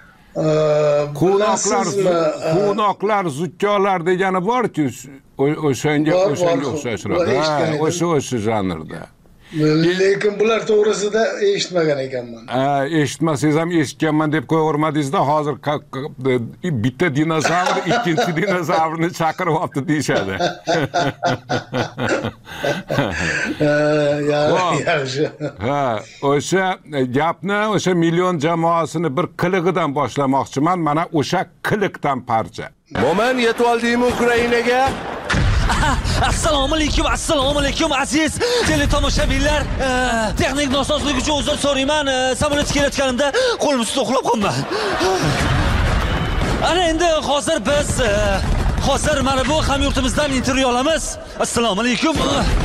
Quvnoqlar, zukkolar degani bor-ku, o'shanga o'xshashroq. O'sha janrda. Lekin bular to'g'risida eshitmagan ekanman. Eshitmasangiz ham eshitganman deb qo'yavermadingiz-da, hozir bitta dinozavr ikkinchi dinozavrni chaqirib olibdi deyishadi. Yaxshi. O'sha gapni, o'sha million jamoasini bir qilig'idan boshlamoqchiman. Mana o'sha qiliqdan parcha. Mo'min yetib oldingmi Ukrainaga? Assalomu alaykum aziz teletomoshabinlar. Texnik nosozlik uchun uzr so'rayman. Samolyotga kelayotganimda qo'lim ustida uxlab qolman. Ana endi hozir biz mana bu hamyurtimizdan intervyu olamiz. Assalomu alaykum.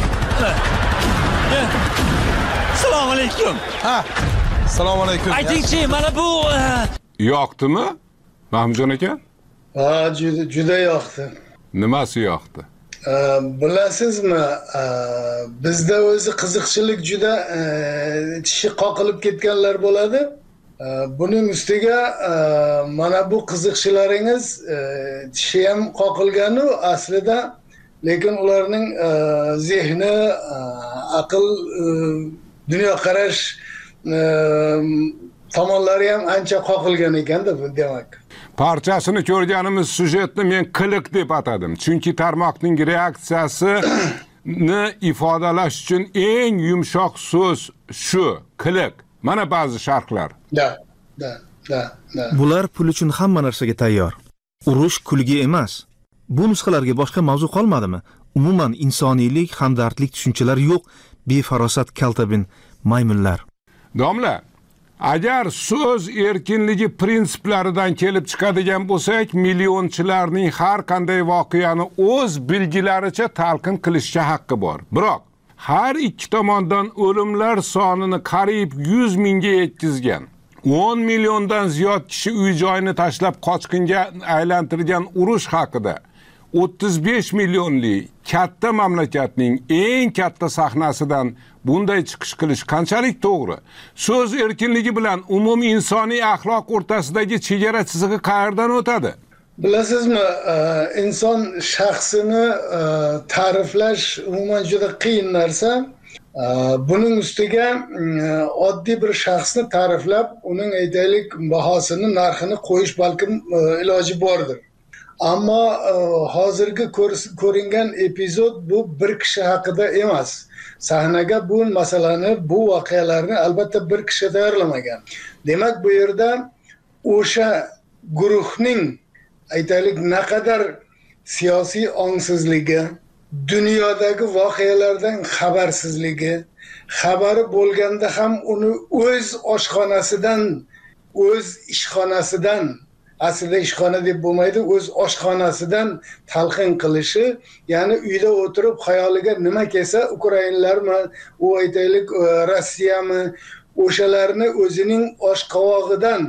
Assalomu alaykum. Assalomu alaykum. Aytingchi, mana bu yoqdimi? Mahmudjon aka? Juda yoqdi. Nimasi yoqdi? Bilasizmi, bizda o'zi qiziqchilik juda tishi qoqilib ketganlar bo'ladi. Buning ustiga mana bu qiziqchilaringiz tishi ham qoqilganu aslida, lekin ularning zehni, aql, dunyoqarash tomonlari ham ancha qoqilgan ekanda bu demak. Parchasini ko'rganimiz sujetni men qiliq deb atadim. Chunki tarmoqning reaksiyasini ifodalash uchun eng yumshoq so'z shu, qiliq. Mana ba'zi sharhlar. Da. Bular pul uchun hamma narsaga tayyor. Urush kulgi emas. Bu nusxalarga boshqa mavzu qolmadimi? umuman insoniylik, hamdardlik tushunchalari yo'q befarosat kaltabin maymunlar. Domla, agar so'z erkinligi prinsiplaridan kelib chiqadigan bo'lsak, millionchilarning har qanday voqeani o'z bilgilaricha talqin qilishga haqqi bor. Biroq har ikki tomondan o'limlar sonini qariyb 100 mingga yetkazgan, 10 milliondan ziyod kishi uy-joyini tashlab qochqinga aylantirgan urush haqida 35 millionli katta mamlakatning eng katta sahnasidan bunday chiqish qilish qanchalik to'g'ri? So'z erkinligi bilan umumiy insoniy axloq o'rtasidagi chegara chizig'i qayerdan o'tadi? Bilasizmi, inson shaxsini ta'riflash umuman juda qiyin narsa. Buning ustiga oddiy bir shaxsni ta'riflab, uning aytaylik bahosini, narxini qo'yish balkim iloji bordir. Ammo hozirgi ko'ringan epizod bu bir kishi haqida emas. Sahnaga bu masalani, bu voqealarni albatta bir kishi tayyorlamagan. Demak, bu yerda o'sha guruhning aytaylik naqadar siyosiy ongsizligi, dunyodagi voqealardan xabarsizligi, xabari bo'lganda ham uni o'z oshxonasidan, o'z ishxonasidan, aslida ishxona deb bo'lmaydi, o'z oshxonasidan talqin qilishi, ya'ni uyda o'tirib xayoliga nima kelsa, Ukrainalarmi, u aytaylik Rossiyami, o'shalarni o'zining oshqovog'idan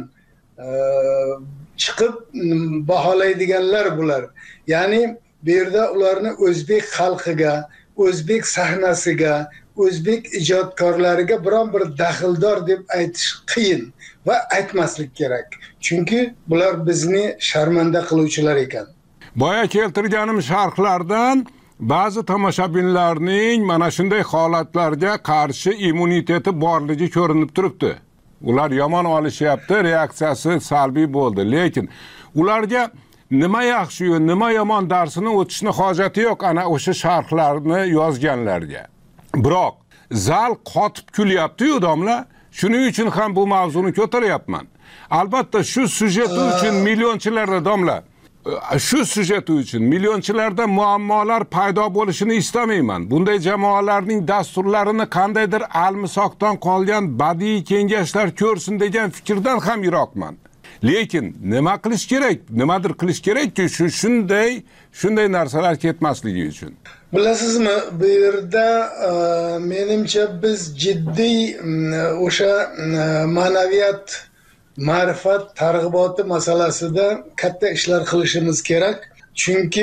chiqib baholaydiganlar bular. Ya'ni bu yerda ularni o'zbek xalqiga, o'zbek sahnasiga, o'zbek ijodkorlariga biron bir daxldor deb aytish qiyin va aytmaslik kerak. Chunki bular bizni sharmanda qiluvchilar ekan. Boya keltirganim sharhlardan ba'zi tomoshabinlarning mana shunday holatlarga qarshi immuniteti borligi ko'rinib turibdi. Ular yomon olishyapti, reaksiyasi salbiy bo'ldi. Lekin ularga nima yaxshi-yu, nima yomon darsini o'tishni hojati yo'q ana o'sha sharhlarni yozganlarga. Biroq zal qotib kulyapti-yu, domla. Shuning uchun ham bu mavzuni ko'taryapman. Albatta shu sujeti uchun millionchilarda, domla, shu sujeti uchun millionchilarda muammolar paydo bo'lishini istamayman. Bunday jamoalarning dasturlarini qandaydir almisoqdan qolgan badiiy kengashlar ko'rsin degan fikrdan ham yiroqman. Lekin nima qilish kerak? Nimadir qilish kerakki, shunday narsalar ketmasligi uchun. Bilasizmi, bu yerda menimcha biz jiddiy o'sha ma'naviyat, ma'rifat targ'iboti masalasida katta ishlar qilishimiz kerak. Chunki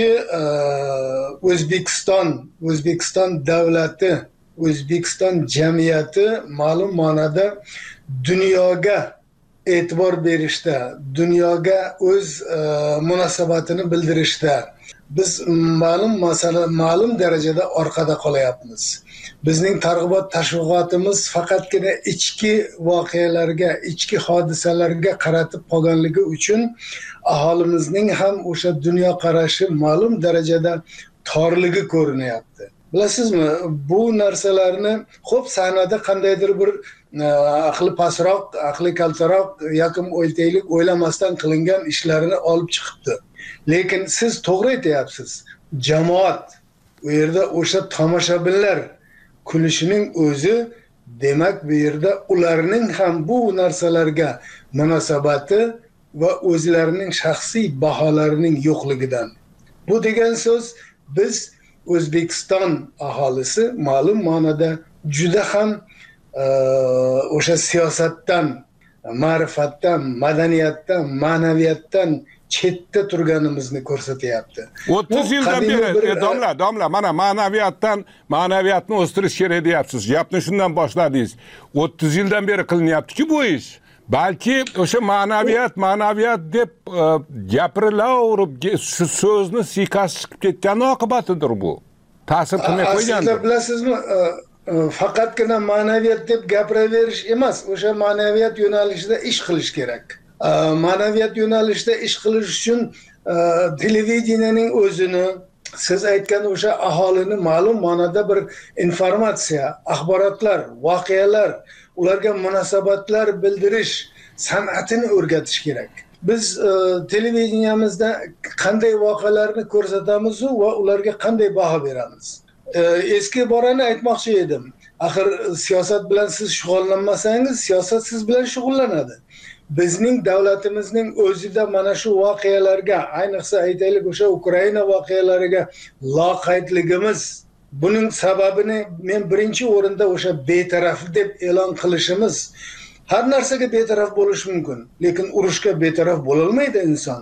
O'zbekiston davlati, O'zbekiston jamiyati ma'lum ma'noda dunyoga e'tibor berishda, dunyoga o'z munosabatini bildirishda biz ma'lum darajada orqada qolyapmiz. Bizning targ'ibot tashviqotimiz faqatgina ichki voqealarga, ichki hodisalarga qaratib qolganligi uchun aholimizning ham o'sha dunyo qarashi ma'lum darajada torligi ko'rinyapti. Bilasizmi, bu narsalarni xo'p sahnada qandaydir bir aqli pastroq, aqli kaltaroq, yoki o'ytaylik o'ylamasdan qilingan ishlarini olib chiqibdi. Lekin siz to'g'ri aytyapsiz. Jamoat, u yerda o'sha tomoshabinlar kulishining o'zi, demak bu yerda ularning ham bu narsalarga munosabati va o'zlarining shaxsiy baholarining yo'qligidan. Bu degan so'z, biz O'zbekiston aholisi ma'lum ma'noda juda ham o'sha siyosatdan, ma'rifatdan, madaniyatdan, ma'naviyatdan chetda turganimizni ko'rsatyapti. 30 yildan beri domla mana ma'naviyatni o'stirish kerak deyapsiz. Gapni shundan boshladingiz. 30 yildan beri qilinyapti-ki bu ish. Balki o'sha ma'naviyat deb gapirilaverib shu so'zni siykasi chiqib ketgan oqibatidir bu. Ta'sir qilmay qo'ygandir. Aslida bilasizmi, faqatgina ma'naviyat deb gapiraverish emas, o'sha ma'naviyat yo'nalishida ish qilish kerak. Ma'naviyat yo'nalishida ish qilish uchun televideniyaning o'zini, siz aytgan o'sha aholini ma'lum ma'noda bir informatsiya, axborotlar, voqealar, ularga munosabatlar bildirish san'atini o'rgatish kerak. biz televideniyamizda qanday voqealarni ko'rsatamiz va ularga qanday baho beramiz. Eski borani aytmoqchi edim. Axir siyosat bilan siz shug'ullanmasangiz, siyosat siz bilan shug'ullanadi. Bizning davlatimizning o'zida mana shu voqealarga, ayniqsa aytaylik o'sha Ukraina voqealariga loqaydligimiz, buning sababini men birinchi o'rinda o'sha betaraf deb e'lon qilishimiz. Har narsaga betaraf bo'lish mumkin, lekin urushga betaraf bo'lolmaydi inson.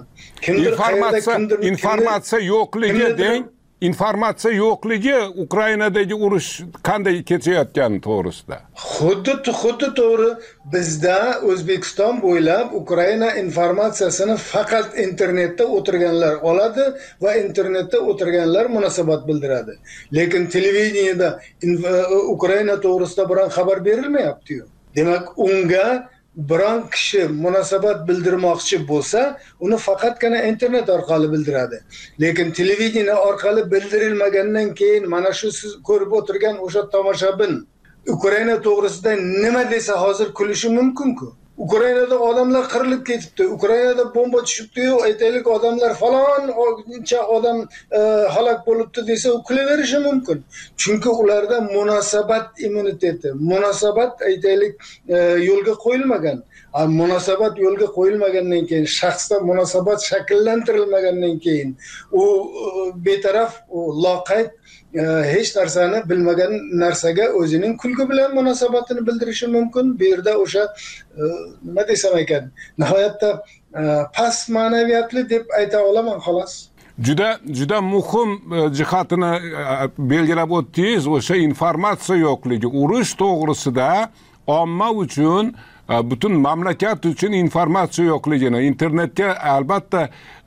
Informatsiya yo'qligi deng. Informatsiya yo'qligi Ukrainadagi urush qanday kechayotgani to'g'risida. Xuddi to'g'ri. Bizda O'zbekiston bo'ylab Ukraina informatsiyasini faqat internetda o'tirganlar oladi va internetda o'tirganlar munosabat bildiradi. Lekin televideniyada Ukraina to'g'risida biron xabar berilmayapti-yu. Demak, unga biron kishi munosabat bildirmoqchi bo'lsa, uni faqatgina internet orqali bildiradi. Lekin televideniya orqali bildirilmagandan keyin mana shu siz ko'rib o'tirgan o'sha tomoshabin Ukraina to'g'risida nima desa hozir kulishi mumkin-ku. Ukrainada odamlar qirilib ketibdi. Ukrainada bomba tushibdi-yu, aytaylik odamlar faloncha odam halok bo'libdi desa, u kulaverishi mumkin. Chunki ularda munosabat immuniteti, munosabat aytaylik yo'lga qo'yilmagan. Munosabat yo'lga qo'yilmagandan keyin, shaxsda munosabat shakllantirilmagandan keyin u betaraf, u loqayd, hech narsani bilmagan narsaga o'zining kulgi bilan munosabatini bildirishi mumkin. Bu yerda o'sha nima desam ekan, nihoyatda past ma'naviyatli deb ayta olaman xolos. Juda muhim jihatini belgilab o'tdingiz, o'sha informatsiya yo'qligi, urush to'g'risida omma uchun, butun mamlakat uchun informatsiya yo'qligini, internetga albatta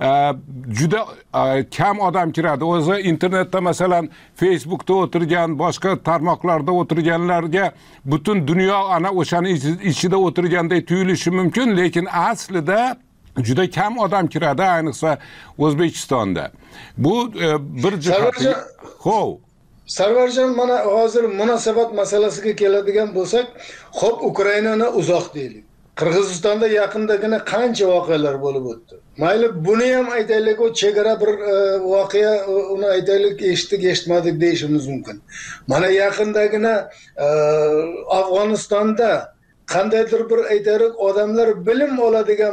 juda kam odam kiradi. O'zi internetda masalan Facebookda o'tirgan, boshqa tarmoqlarda o'tirganlarga butun dunyo ana o'shani ichida o'tirganday tuyulishi mumkin, lekin aslida juda kam odam kiradi, ayniqsa O'zbekistonda. Bu bir jihati. Xo'p. Sarvarjon, mana hozir munosabat masalasiga keladigan bo'lsak, xo'p, Ukrainani uzoq deylik. Qirg'izistonda yaqindagina qancha voqealar bo'lib o'tdi. Mayli, buni ham aytaylik, o chegara bir voqea, uni aytaylik eshitdik-eshitmadik deyishimiz mumkin. Mana yaqindagina Afg'onistonda qandaydir bir aytaylik odamlar bilim oladigan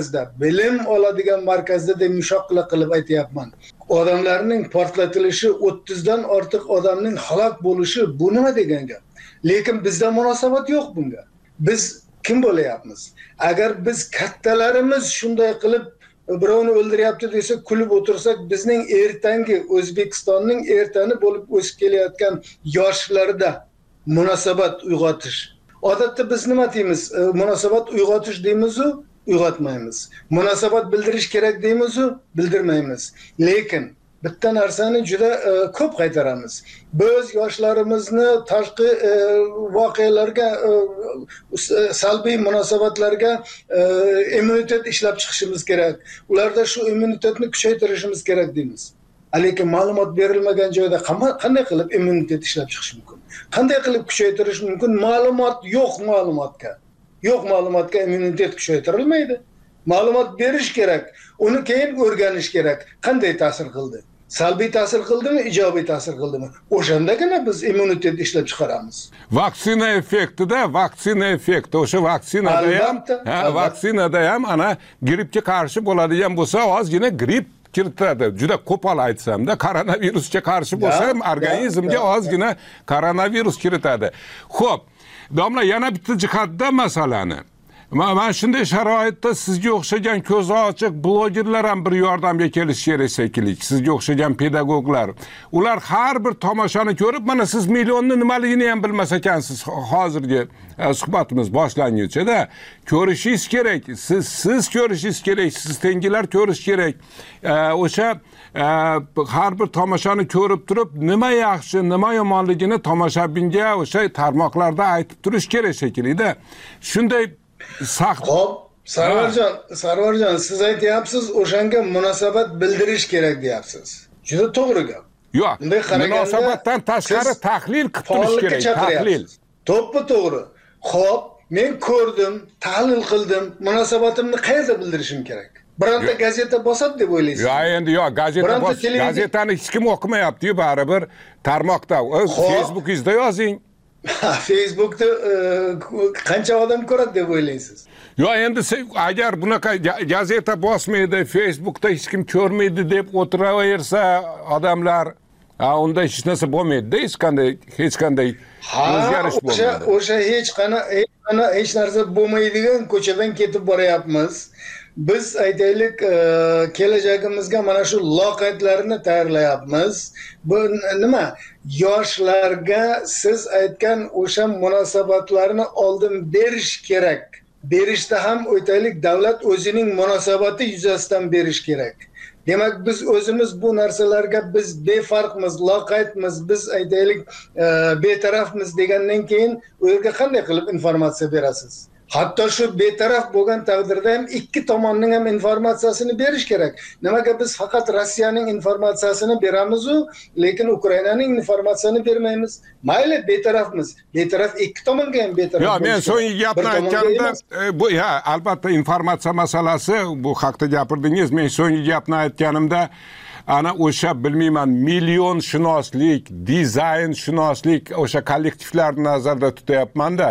markazda deb mushoqla qilib aytayapman. Odamlarning portlatilishi, 30 dan ortiq odamning halok bo'lishi, bu nima degan gap? Lekin bizda munosabat yo'q bunga. Biz kim bo'layapmiz? Agar biz kattalarimiz shunday qilib birovni o'ldiryapti desa kulib o'tirsak, bizning ertangi O'zbekistonning ertani bo'lib o'sib kelayotgan yoshlarda munosabat uyg'otish. Odatda biz nima deymiz? Munosabat uyg'otish deymiz-u, uyg'otmaymiz. Munosabat bildirish kerak deymiz-u, bildirmaymiz. Lekin bitta narsani juda ko'p qaytaramiz. Biz yoshlarimizni tashqi voqealarga, salbiy munosabatlarga immunitet ishlab chiqishimiz kerak. Ularda shu immunitetni kuchaytirishimiz kerak deymiz. Lekin ma'lumot berilmagan joyda qanday qilib immunitet ishlab chiqish mumkin? Qanday qilib kuchaytirish mumkin? Ma'lumot yo'q ma'lumotga. Yo'q ma'lumotga immunitet kuchaytirilmaydi. Ma'lumot berish kerak, uni keyin o'rganish kerak. Qanday ta'sir qildi? Salbiy ta'sir qildimi, ijobiy ta'sir qildimi? O'shandagina biz immunitet ishlab chiqaramiz. Vaksina effekti, o'sha vaksinada ham ana grippga qarshi bo'ladigan bo'lsa, ozgina gripp kiritadi. Juda qo'pol aytsam-da, koronavirusga qarshi bo'lsa ham organizmga ozgina koronavirus kiritadi. Xo'p, domla, yana bitta jihatda masalani. Mana shunday sharoitda sizga o'xshagan ko'zi ochiq blogerlar ham bir yordamga kelishi kerak shekilli. Sizga o'xshagan pedagoglar. Ular har bir tomoshani ko'rib, mana siz millionni nimaligini ham bilmas ekansiz hozirgi suhbatimiz boshlanguncha-da. Ko'rishingiz kerak. Siz ko'rishingiz kerak, siz tengilar ko'rish kerak. O'sha har bir tomoshani ko'rib turib, nima yaxshi, nima yomonligini tomoshabinga o'sha tarmoqlarda aytib turish kerak shekilli-da. Shunday Xo'p, Sarvarjon, siz aytyapsiz, o'shanga munosabat bildirish kerak deyapsiz. Juda to'g'ri gap. Yo'q, munosabatdan tashqari tahlil qilib turish kerak, tahlil. To'ppa to'g'ri. Xo'p, men ko'rdim, tahlil qildim, munosabatimni qayerda bildirishim kerak? Bironta gazeta bosadi deb o'ylaysiz? Endi gazetani hech kim o'qimayapti-yu, baribir tarmoqda, Facebookingizda yozing. Facebookda qancha odam ko'radi deb o'ylaysiz? Endi agar bunaqa gazeta bosmaydi, Facebookda hech kim ko'rmaydi deb o'tiraversa odamlar, unda hech narsa bo'lmaydi-da, hech qanday o'zgarish bo'lmaydi. O'sha hech narsa bo'lmaydigan ko'chadan ketib boryapmiz. Biz aytaylik, kelajagimizga mana shu loqaydlarni tayyorlayapmiz. Bu nima? Yoshlarga siz aytgan o'sha munosabatlarni oldin berish kerak. Berishda ham aytaylik, davlat o'zining munosabati yuzasidan berish kerak. Demak, biz o'zimiz bu narsalarga biz befarqmiz, loqaydmiz, biz aytaylik betarafmiz degandan keyin u yerga qanday qilib informatsiya berasiz? Hatto shu betaraf bo'lgan taqdirda ham ikki tomonning ham informatsiyasini berish kerak. Nimaga biz faqat Rossiyaning informatsiyasini beramiz-u, lekin Ukrainaning informatsiyasini bermaymiz? Mayli, betarafmiz. Betaraf ikki tomonga ham betaraf. Men so'nggi gapni aytganimda, bu albatta informatsiya masalasi, bu haqda gapirdingiz. Men so'nggi gapni aytganimda ana o'sha bilmayman millionshunostlik, dizaynshunoslik o'sha kollektivlarni nazarda tutyapman-da.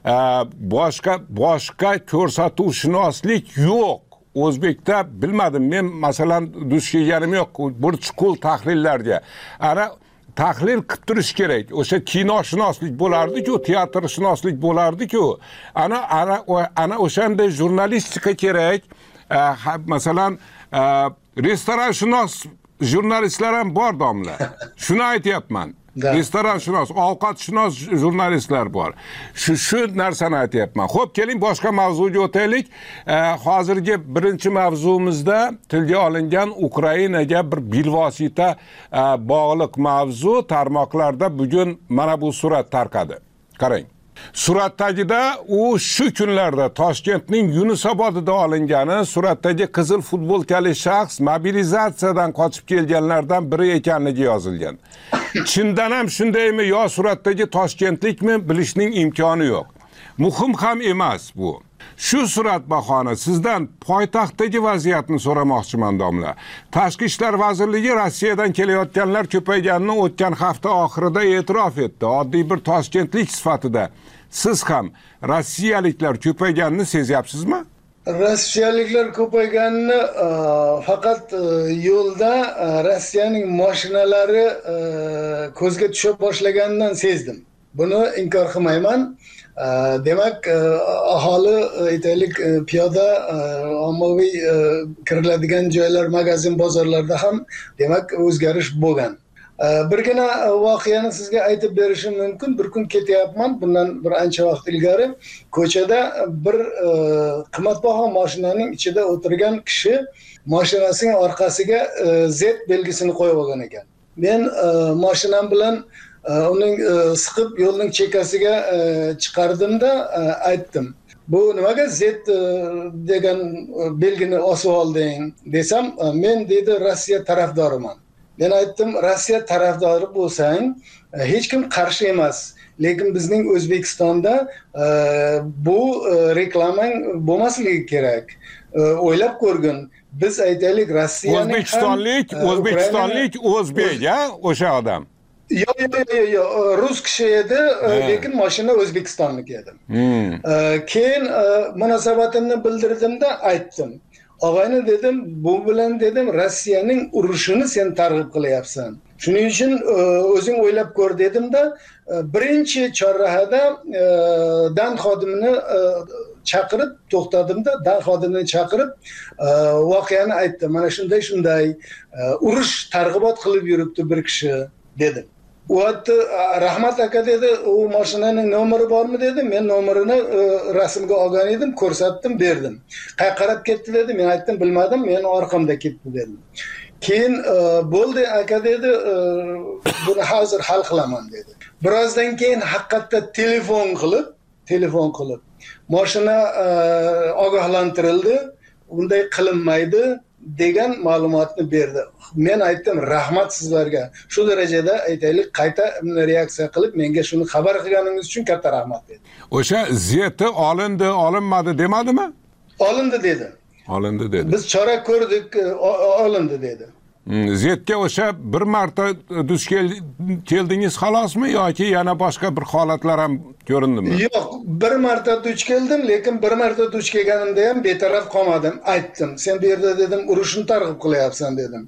Boshqa ko'rsatuvshunoslik yo'q. O'zbekda bilmadim, men masalan duch kelganim yo'q bir chuqur tahlillarga. Ana tahlil qilib turish kerak. O'sha kinoshunoslik bo'lardi-ku, teatrshunoslik bo'lardi-ku. Ana o'shanday jurnalistika kerak. Masalan, restoranshunos jurnalistlar ham bor domla. Shuni aytyapman. Restoranshunos, ovqatshunos jurnalistlar bor. Shu narsani aytyapman. Xo'p, keling boshqa mavzuga o'taylik. Hozirgi birinchi mavzumizda tilga olingan Ukrainaga bir bilvosita bog'liq mavzu tarmoqlarda bugun mana bu surat tarqadi. Qarang. Suratdagida u shu kunlarda Toshkentning Yunusobodida olingani, suratdagi qizil futbolkali shaxs mobilizatsiyadan qochib kelganlardan biri ekanligi yozilgan. Chindan ham shundaymi yo suratdagi toshkentlikmi bilishning imkoni yo'q. Muhim ham emas bu. Shu surat bahona sizdan poytaxtdagi vaziyatni so'ramoqchiman domla. Tashqi ishlar vazirligi Rossiyadan kelayotganlar ko'payganini o'tgan hafta oxirida e'tirof etdi. Oddiy bir toshkentlik sifatida siz ham rossiyaliklar ko'payganini sezyapsizmi? Rossiyaliklar ko'payganini faqat yo'lda Rossiyaning mashinalari ko'zga tusha boshlaganidan sezdim. Buni inkor qilmayman. Demak, aholi aytaylik piyoda ommaviy kiriladigan joylar, magazin, bozorlarda ham demak o'zgarish bo'lgan. Birgina voqeani sizga aytib berishim mumkin. Bir kun ketyapman, bundan bir ancha vaqt ilgari ko'chada bir qimmatbaho mashinaning ichida o'tirgan kishi mashinasining orqasiga Z belgisini qo'yib olgan ekan. Men mashinam bilan uning siqib yo'lning chekkasiga chiqardimda aytdim. Bu nimaga Z degan belgini osib olding desam, men dedi Rossiya tarafdoriman. Men aytdim, Rossiya tarafdori bo'lsang, hech kim qarshi emas. Lekin bizning O'zbekistonda bu reklamang bo'lmasligi kerak. O'ylab ko'rgin. Biz aytaylik Rossiyaning O'zbekistonlik o'zbek, o'sha odam. Yo'q, rus kishi edi, lekin mashina O'zbekistonniki edi. Keyin munosabatimni bildirdimda aytdim. Og'ayni dedim, bu bilan dedim Rossiyaning urushini sen targ'ib qilyapsan. Shuning uchun o'zing o'ylab ko'r dedimda, birinchi chorrahada dan xodimini chaqirib to'xtadimda, dan xodimini chaqirib voqeani aytdim. Mana shunday urush targ'ibot qilib yuribdi bir kishi dedim. U aytdi, rahmat aka dedi, u mashinaning nomeri bormi dedi. Men nomerini rasmga olgan edim, ko'rsatdim, berdim. Qayerga qarab ketdi dedi. Men aytdim, bilmadim, men orqamda ketdi dedim. Keyin bo'ldi aka dedi, buni hozir hal qilaman dedi. Birozdan keyin haqiqatda telefon qilib mashina ogohlantirildi. Bunday qilinmaydi. degan ma'lumotni berdi. Men aytdim, rahmat sizlarga. Shu darajada aytaylik, qayta reaksiya qilib menga shuni xabar qilganingiz uchun katta rahmat dedi. O'sha zeti olindi, olinmadi demadimi? Olindi dedi. Olindi dedi. Biz chora ko'rdik, olindi dedi. Zetga o'sha bir marta duch keldingiz xalosmi yoki yana boshqa bir holatlar ham ko'rindimi? Yo'q, bir marta duch keldim, lekin bir marta duch kelganimda ham betaraf qolmadim. Aytdim, sen bu yerda dedim, urushni targ'ib qilyapsan dedim.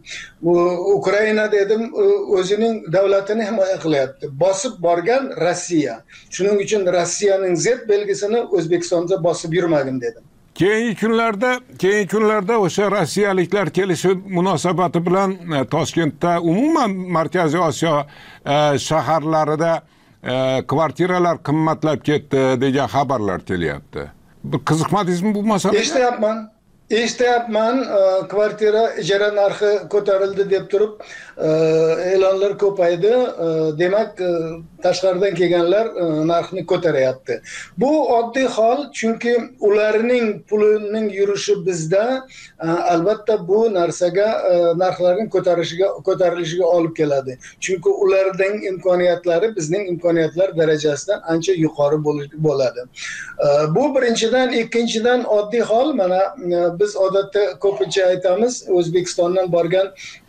Ukraina dedim, o'zining davlatini himoya qilyapti. Bosib borgan Rossiya. Shuning uchun Rossiyaning Z belgisini O'zbekistonda bosib yurmagin dedim. Keyingi kunlarda o'sha rossiyaliklar kelishi munosabati bilan Toshkentda umuman Markaziy Osiyo shaharlarida kvartiralar qimmatlab ketdi degan xabarlar kelyapti. Bir qiziqmadingizmi bu masalaga? Eshityapman, kvartira ijara narxi ko'tarildi deb turib, e'lonlar ko'paydi. Demak, tashqaridan kelganlar narxni ko'taryapti. Bu oddiy hol, chunki ularning pulining yurishi bizda albatta bu narsaga narxlarning ko'tarilishiga olib keladi. Chunki ularning imkoniyatlari bizning imkoniyatlar darajasidan ancha yuqori bo'ladi. Bu birinchidan, ikkinchidan oddiy hol, mana biz odatda ko'pincha aytamiz, O'zbekistondan borgan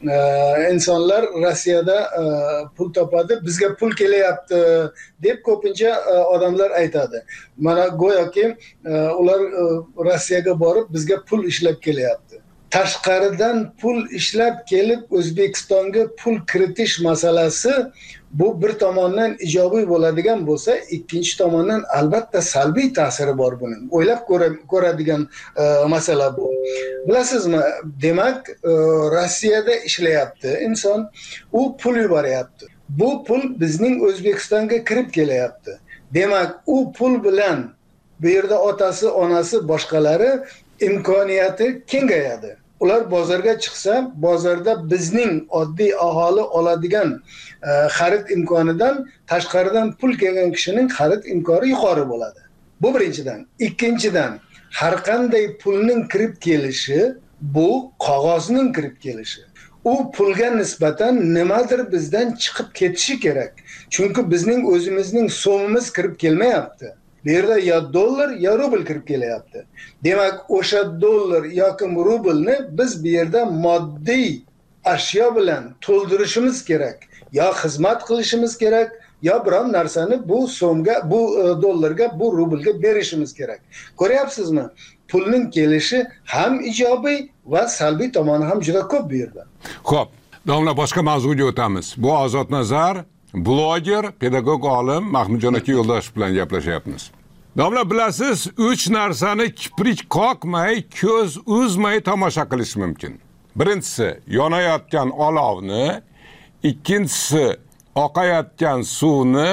insonlar Rossiyada pul topadi, bizga pul kelyapti deb ko'pincha odamlar aytadi. Mana go'yoki ular Rossiyaga borib bizga pul ishlab kelyapti. Tashqaridan pul ishlab kelib O'zbekistonga pul kiritish masalasi bu bir tomondan ijobiy bo'ladigan bo'lsa, ikkinchi tomondan albatta salbiy ta'siri bor buning. O'ylab ko'radigan masala bu. Bilasizmi, demak, Rossiyada ishlayapti inson, u pul yuboryapti. Bu pul bizning O'zbekistonga kirib kelyapti. Demak, u pul bilan bu yerda otasi, onasi, boshqalari imkoniyati kengayadi. Ular bozorga chiqsa, bozorda bizning oddiy aholi oladigan xarid imkonidan tashqaridan pul kelgan kishining xarid imkoni yuqori bo'ladi. Bu birinchidan. Ikkinchidan, har qanday pulning kirib kelishi bu qog'ozning kirib kelishi. U pulga nisbatan nimadir bizdan chiqib ketishi kerak. Chunki bizning o'zimizning so'mimiz kirib kelmayapti. Bu yerda ya dollar ya rubl kirib kelyapti. Demak, o'sha dollar yoki rublni biz bu yerda moddiy ashyo bilan to'ldirishimiz kerak. Ya xizmat qilishimiz kerak, ya biron narsani bu so'mga, bu dollarga, bu rublga berishimiz kerak. Ko'ryapsizmi? Pulning kelishi ham ijobiy va salbiy tomoni ham juda ko'p bu yerda. Xo'p, domla boshqa mavzuga o'tamiz. Bu Ozod Nazar, bloger, pedagog olim Mahmudjon aka Yo'ldoshev bilan gaplashyapmiz. Domla, bilasiz, 3 narsani kiprik qoqmay, ko'z uzmay tomosha qilish mumkin. Birinchisi, yonayotgan olovni, ikkinchisi, oqayotgan suvni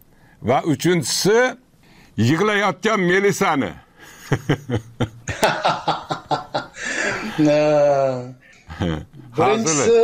va uchinchisi, yig'layotgan Melisani. Birinchisi,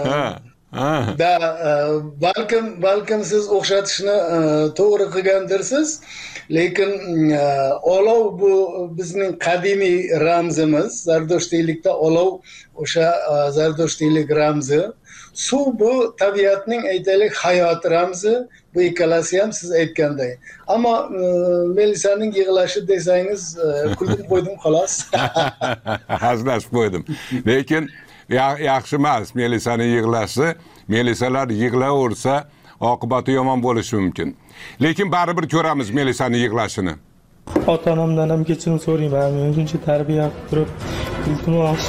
balkim siz o'xshatishni to'g'ri qilgandirsiz, lekin olov bu bizning qadimiy ramzimiz. Zardoshtiylikda olov o'sha zardoshtilik ramzi. Suv bu tabiatning aytaylik hayot ramzi. Bu ikkalasi ham siz aytganday. Ammo Melisaning yig'lashi desangiz, kulib qo'ydim xolos. Hazlashib qo'ydim. Lekin yaxshi emas Melisaning yig'lashi. Melisalar yig'laversa, oqibati yomon bo'lishi mumkin. Lekin baribir ko'ramiz Melisaning yig'lashini. Ota-onamdan ham kechirim so'rayman. Men shuncha tarbiya qilib turib, iltimos.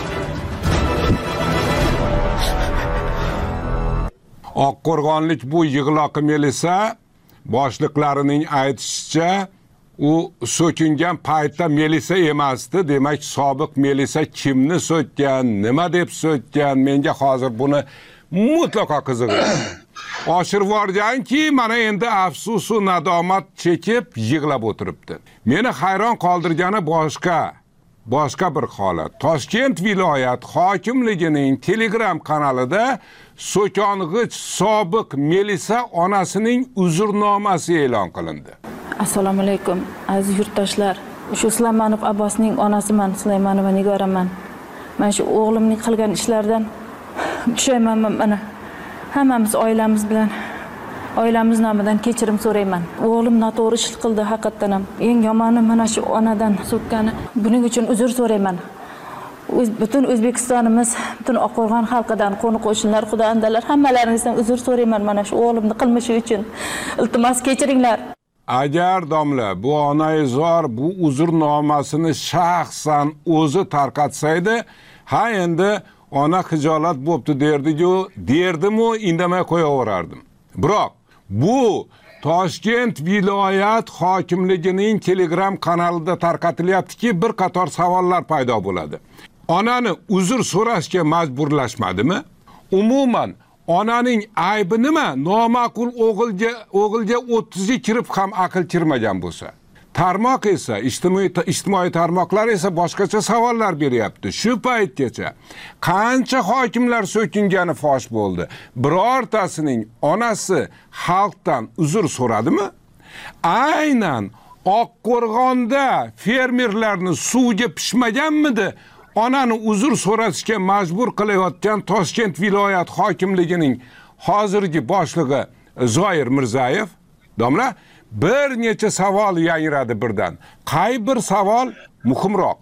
Oqqo'rg'onlik bu yig'loqi Melisa boshliqlarining aytishicha, u so'kingan paytda Melisa emasdi. Demak, sobiq Melisa kimni so'kkan, nima deb so'kkan, menga hozir buni mutlaqo qiziq. Oshirib yuborganki, mana endi afsus va nadomat chekib yig'lab o'tiribdi. Meni hayron qoldirgani boshqa bir holat. Toshkent viloyat hokimligining Telegram kanalida so'kong'ich sobiq Melisa onasining uzrnomasi e'lon qilindi. Assalomu alaykum aziz yurtdoshlar. Shu Suleymanov Abbosning onasiman, Suleymanova Nigoraman. mana shu o'g'limning qilgan ishlaridan pushaymonman. Mana hammamiz oilamiz bilan oilamiz nomidan kechirim so'rayman. O'g'lim noto'g'ri ish qildi haqiqatan ham. Eng yomoni mana shu onadan so'kkani. Buning uchun uzr so'rayman. Butun O'zbekistonimiz, butun Oqqo'rg'on xalqidan, qo'ni-qo'shnilar, xudoandalar hammalaringizdan uzr so'rayman mana shu o'g'limning qilmishi uchun. Iltimos kechiringlar. Agar domla bu onaizor bu uzrnomasini shaxsan o'zi tarqatsaydi, ha endi ona xijolat bo'pti derdim-u, indamay qo'yaverardim. Biroq bu Toshkent viloyat hokimligining Telegram kanalida tarqatilyaptiki, bir qator savollar paydo bo'ladi. Onani uzr so'rashga majburlashmadimi? Umuman onaning aybi nima? Noma'qul o'g'ilga 30 ga kirib ham aql kirmagan bo'lsa. Tarmoq esa, ijtimoiy tarmoqlar esa boshqacha savollar beryapti. Shu paytgacha qancha hokimlar so'kingani fosh bo'ldi. Birortasining onasi xalqdan uzr so'radimi? Aynan Oqqo'rg'onda fermerlarni suvga pishmaganmidi? Onani uzr so'rashga majbur qilayotgan Toshkent viloyat hokimligining hozirgi boshlig'i Zoir Mirzayev, domla, bir necha savol yangradi birdan. Qay bir savol muhimroq?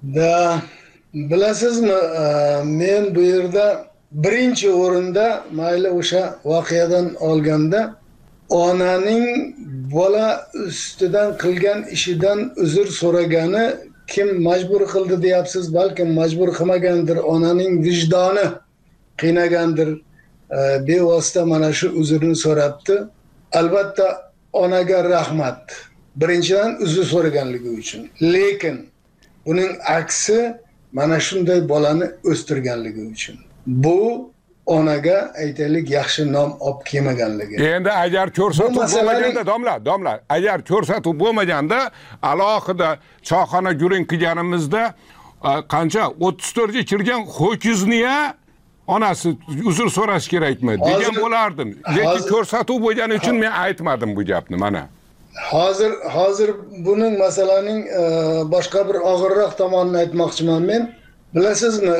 Bilasizmi, men bu yerda birinchi o'rinda mayli o'sha voqeadan olganda onaning bola ustidan qilgan ishidan uzr so'ragani kim majbur qildi deyapsiz, balkim majbur qilmagandir, onaning vijdoni qiynagandir, bevosita mana shu uzrni so'rabdi. Albatta onaga rahmat. Birinchidan uzr so'raganligi uchun. Lekin buning aksi mana shunday bolani o'stirganligi uchun. Bu onaga aytaylik yaxshi nom olib kelmaganligi. Endi agar ko'rsatuv bo'lmaganda, domla, agar ko'rsatuv bo'lmaganda, alohida choyxona guring qilganimizda qancha 34 ga kirgan ho'kizni-ya onasi uzr so'rash kerakmi degan bo'lardim. Lekin ko'rsatuv bo'lgani uchun men aytmadim bu gapni mana. Hozir buning masalaning boshqa bir og'irroq tomonini aytmoqchiman men. Bilasizmi,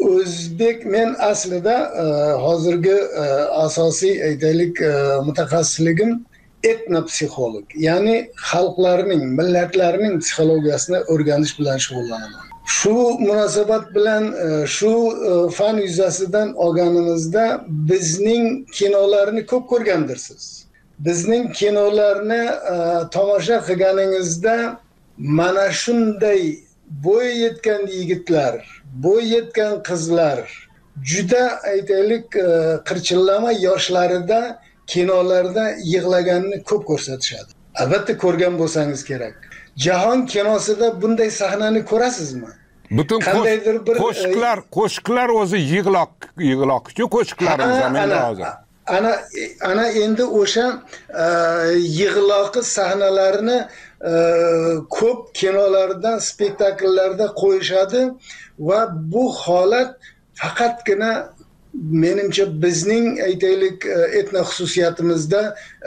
men aslida hozirgi asosiy aytaylik mutaxassisligim etnopsixolog. Ya'ni xalqlarning, millatlarning psixologiyasini o'rganish bilan shug'ullanaman. Shu munosabat bilan shu fan yuzasidan olganimizda bizning kinolarni ko'p ko'rgandirsiz. Bizning kinolarni tomosha qilganingizda mana shunday bo'y yetgan yigitlar, bo'y yetgan qizlar juda aytaylik qirchillama yoshlarida kinolarda yig'laganini ko'p ko'rsatishadi. Albatta ko'rgan bo'lsangiz kerak. Jahon kinosida bunday sahnani ko'rasizmi? Butun qo'shiqlar o'zi yig'loq-ku qo'shiqlarimiz menda hozir. Ana endi o'sha yig'loqi sahnalarni ko'p kinolarda, spektakllarda qo'yishadi va bu holat faqatgina menimcha bizning aytaylik etno xususiyatimizda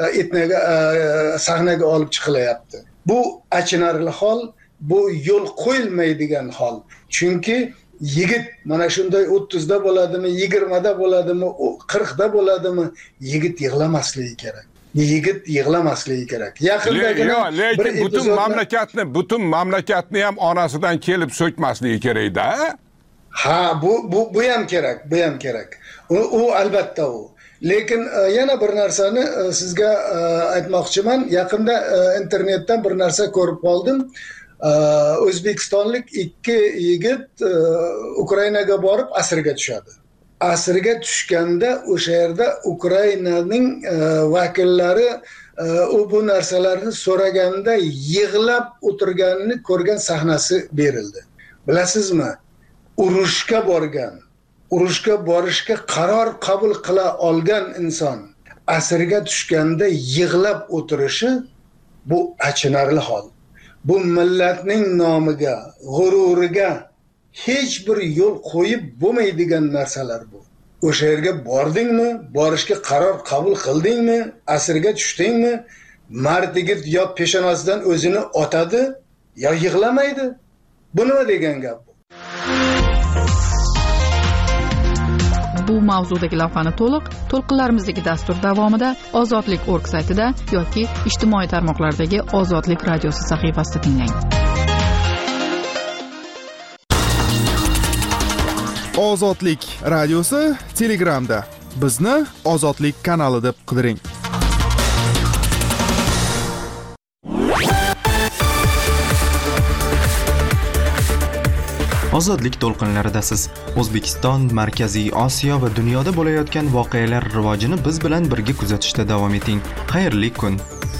sahnaga olib chiqilyapti. Bu achinarli hol, bu yo'l qo'yilmaydigan hol. Chunki yigit mana shunday 30 da bo'ladimi, 20 da bo'ladimi, 40 da bo'ladimi, yigit yig'lamasligi kerak. Yigit yig'lamasligi kerak. Yaqindagina lekin butun mamlakatni ham onasidan kelib so'kmasligi kerak-da. Ha, bu ham kerak, bu ham kerak. U albatta u. Lekin yana bir narsani sizga aytmoqchiman. Yaqinda internetdan bir narsa ko'rib qoldim. O'zbekistonlik 2 yigit Ukrainaga borib asirga tushadi. Asirga tushganda o'sha yerda Ukrainaning vakillari bu narsalarni so'raganda yig'lab o'tirganini ko'rgan sahnasi berildi. Bilasizmi? Urushga borishga qaror qabul qila olgan inson asirga tushganda yig'lab o'tirishi bu achinarli hol. Bu millatning nomiga, g'ururiga hech bir yo'l qo'yib bo'lmaydigan narsalar bu. O'sha yerga bordingmi, borishga qaror qabul qildingmi, asirga tushdingmi, mard yigit yo peshonasidan o'zini otadi, yo yig'lamaydi. Bu nima degan gap bu? bu mavzudagi lavhani to'lqinlarimizdagi dastur davomida ozodlik.org saytida yoki ijtimoiy tarmoqlardagi Ozodlik radiosi sahifasida tinglang. Ozodlik radiosi Telegramda. Bizni Ozodlik kanali deb qidiring. Ozodlik to'lqinlaridasiz. O'zbekiston, Markaziy Osiyo va dunyoda bo'layotgan voqealar rivojini biz bilan birga kuzatishda davom eting. Xayrli kun.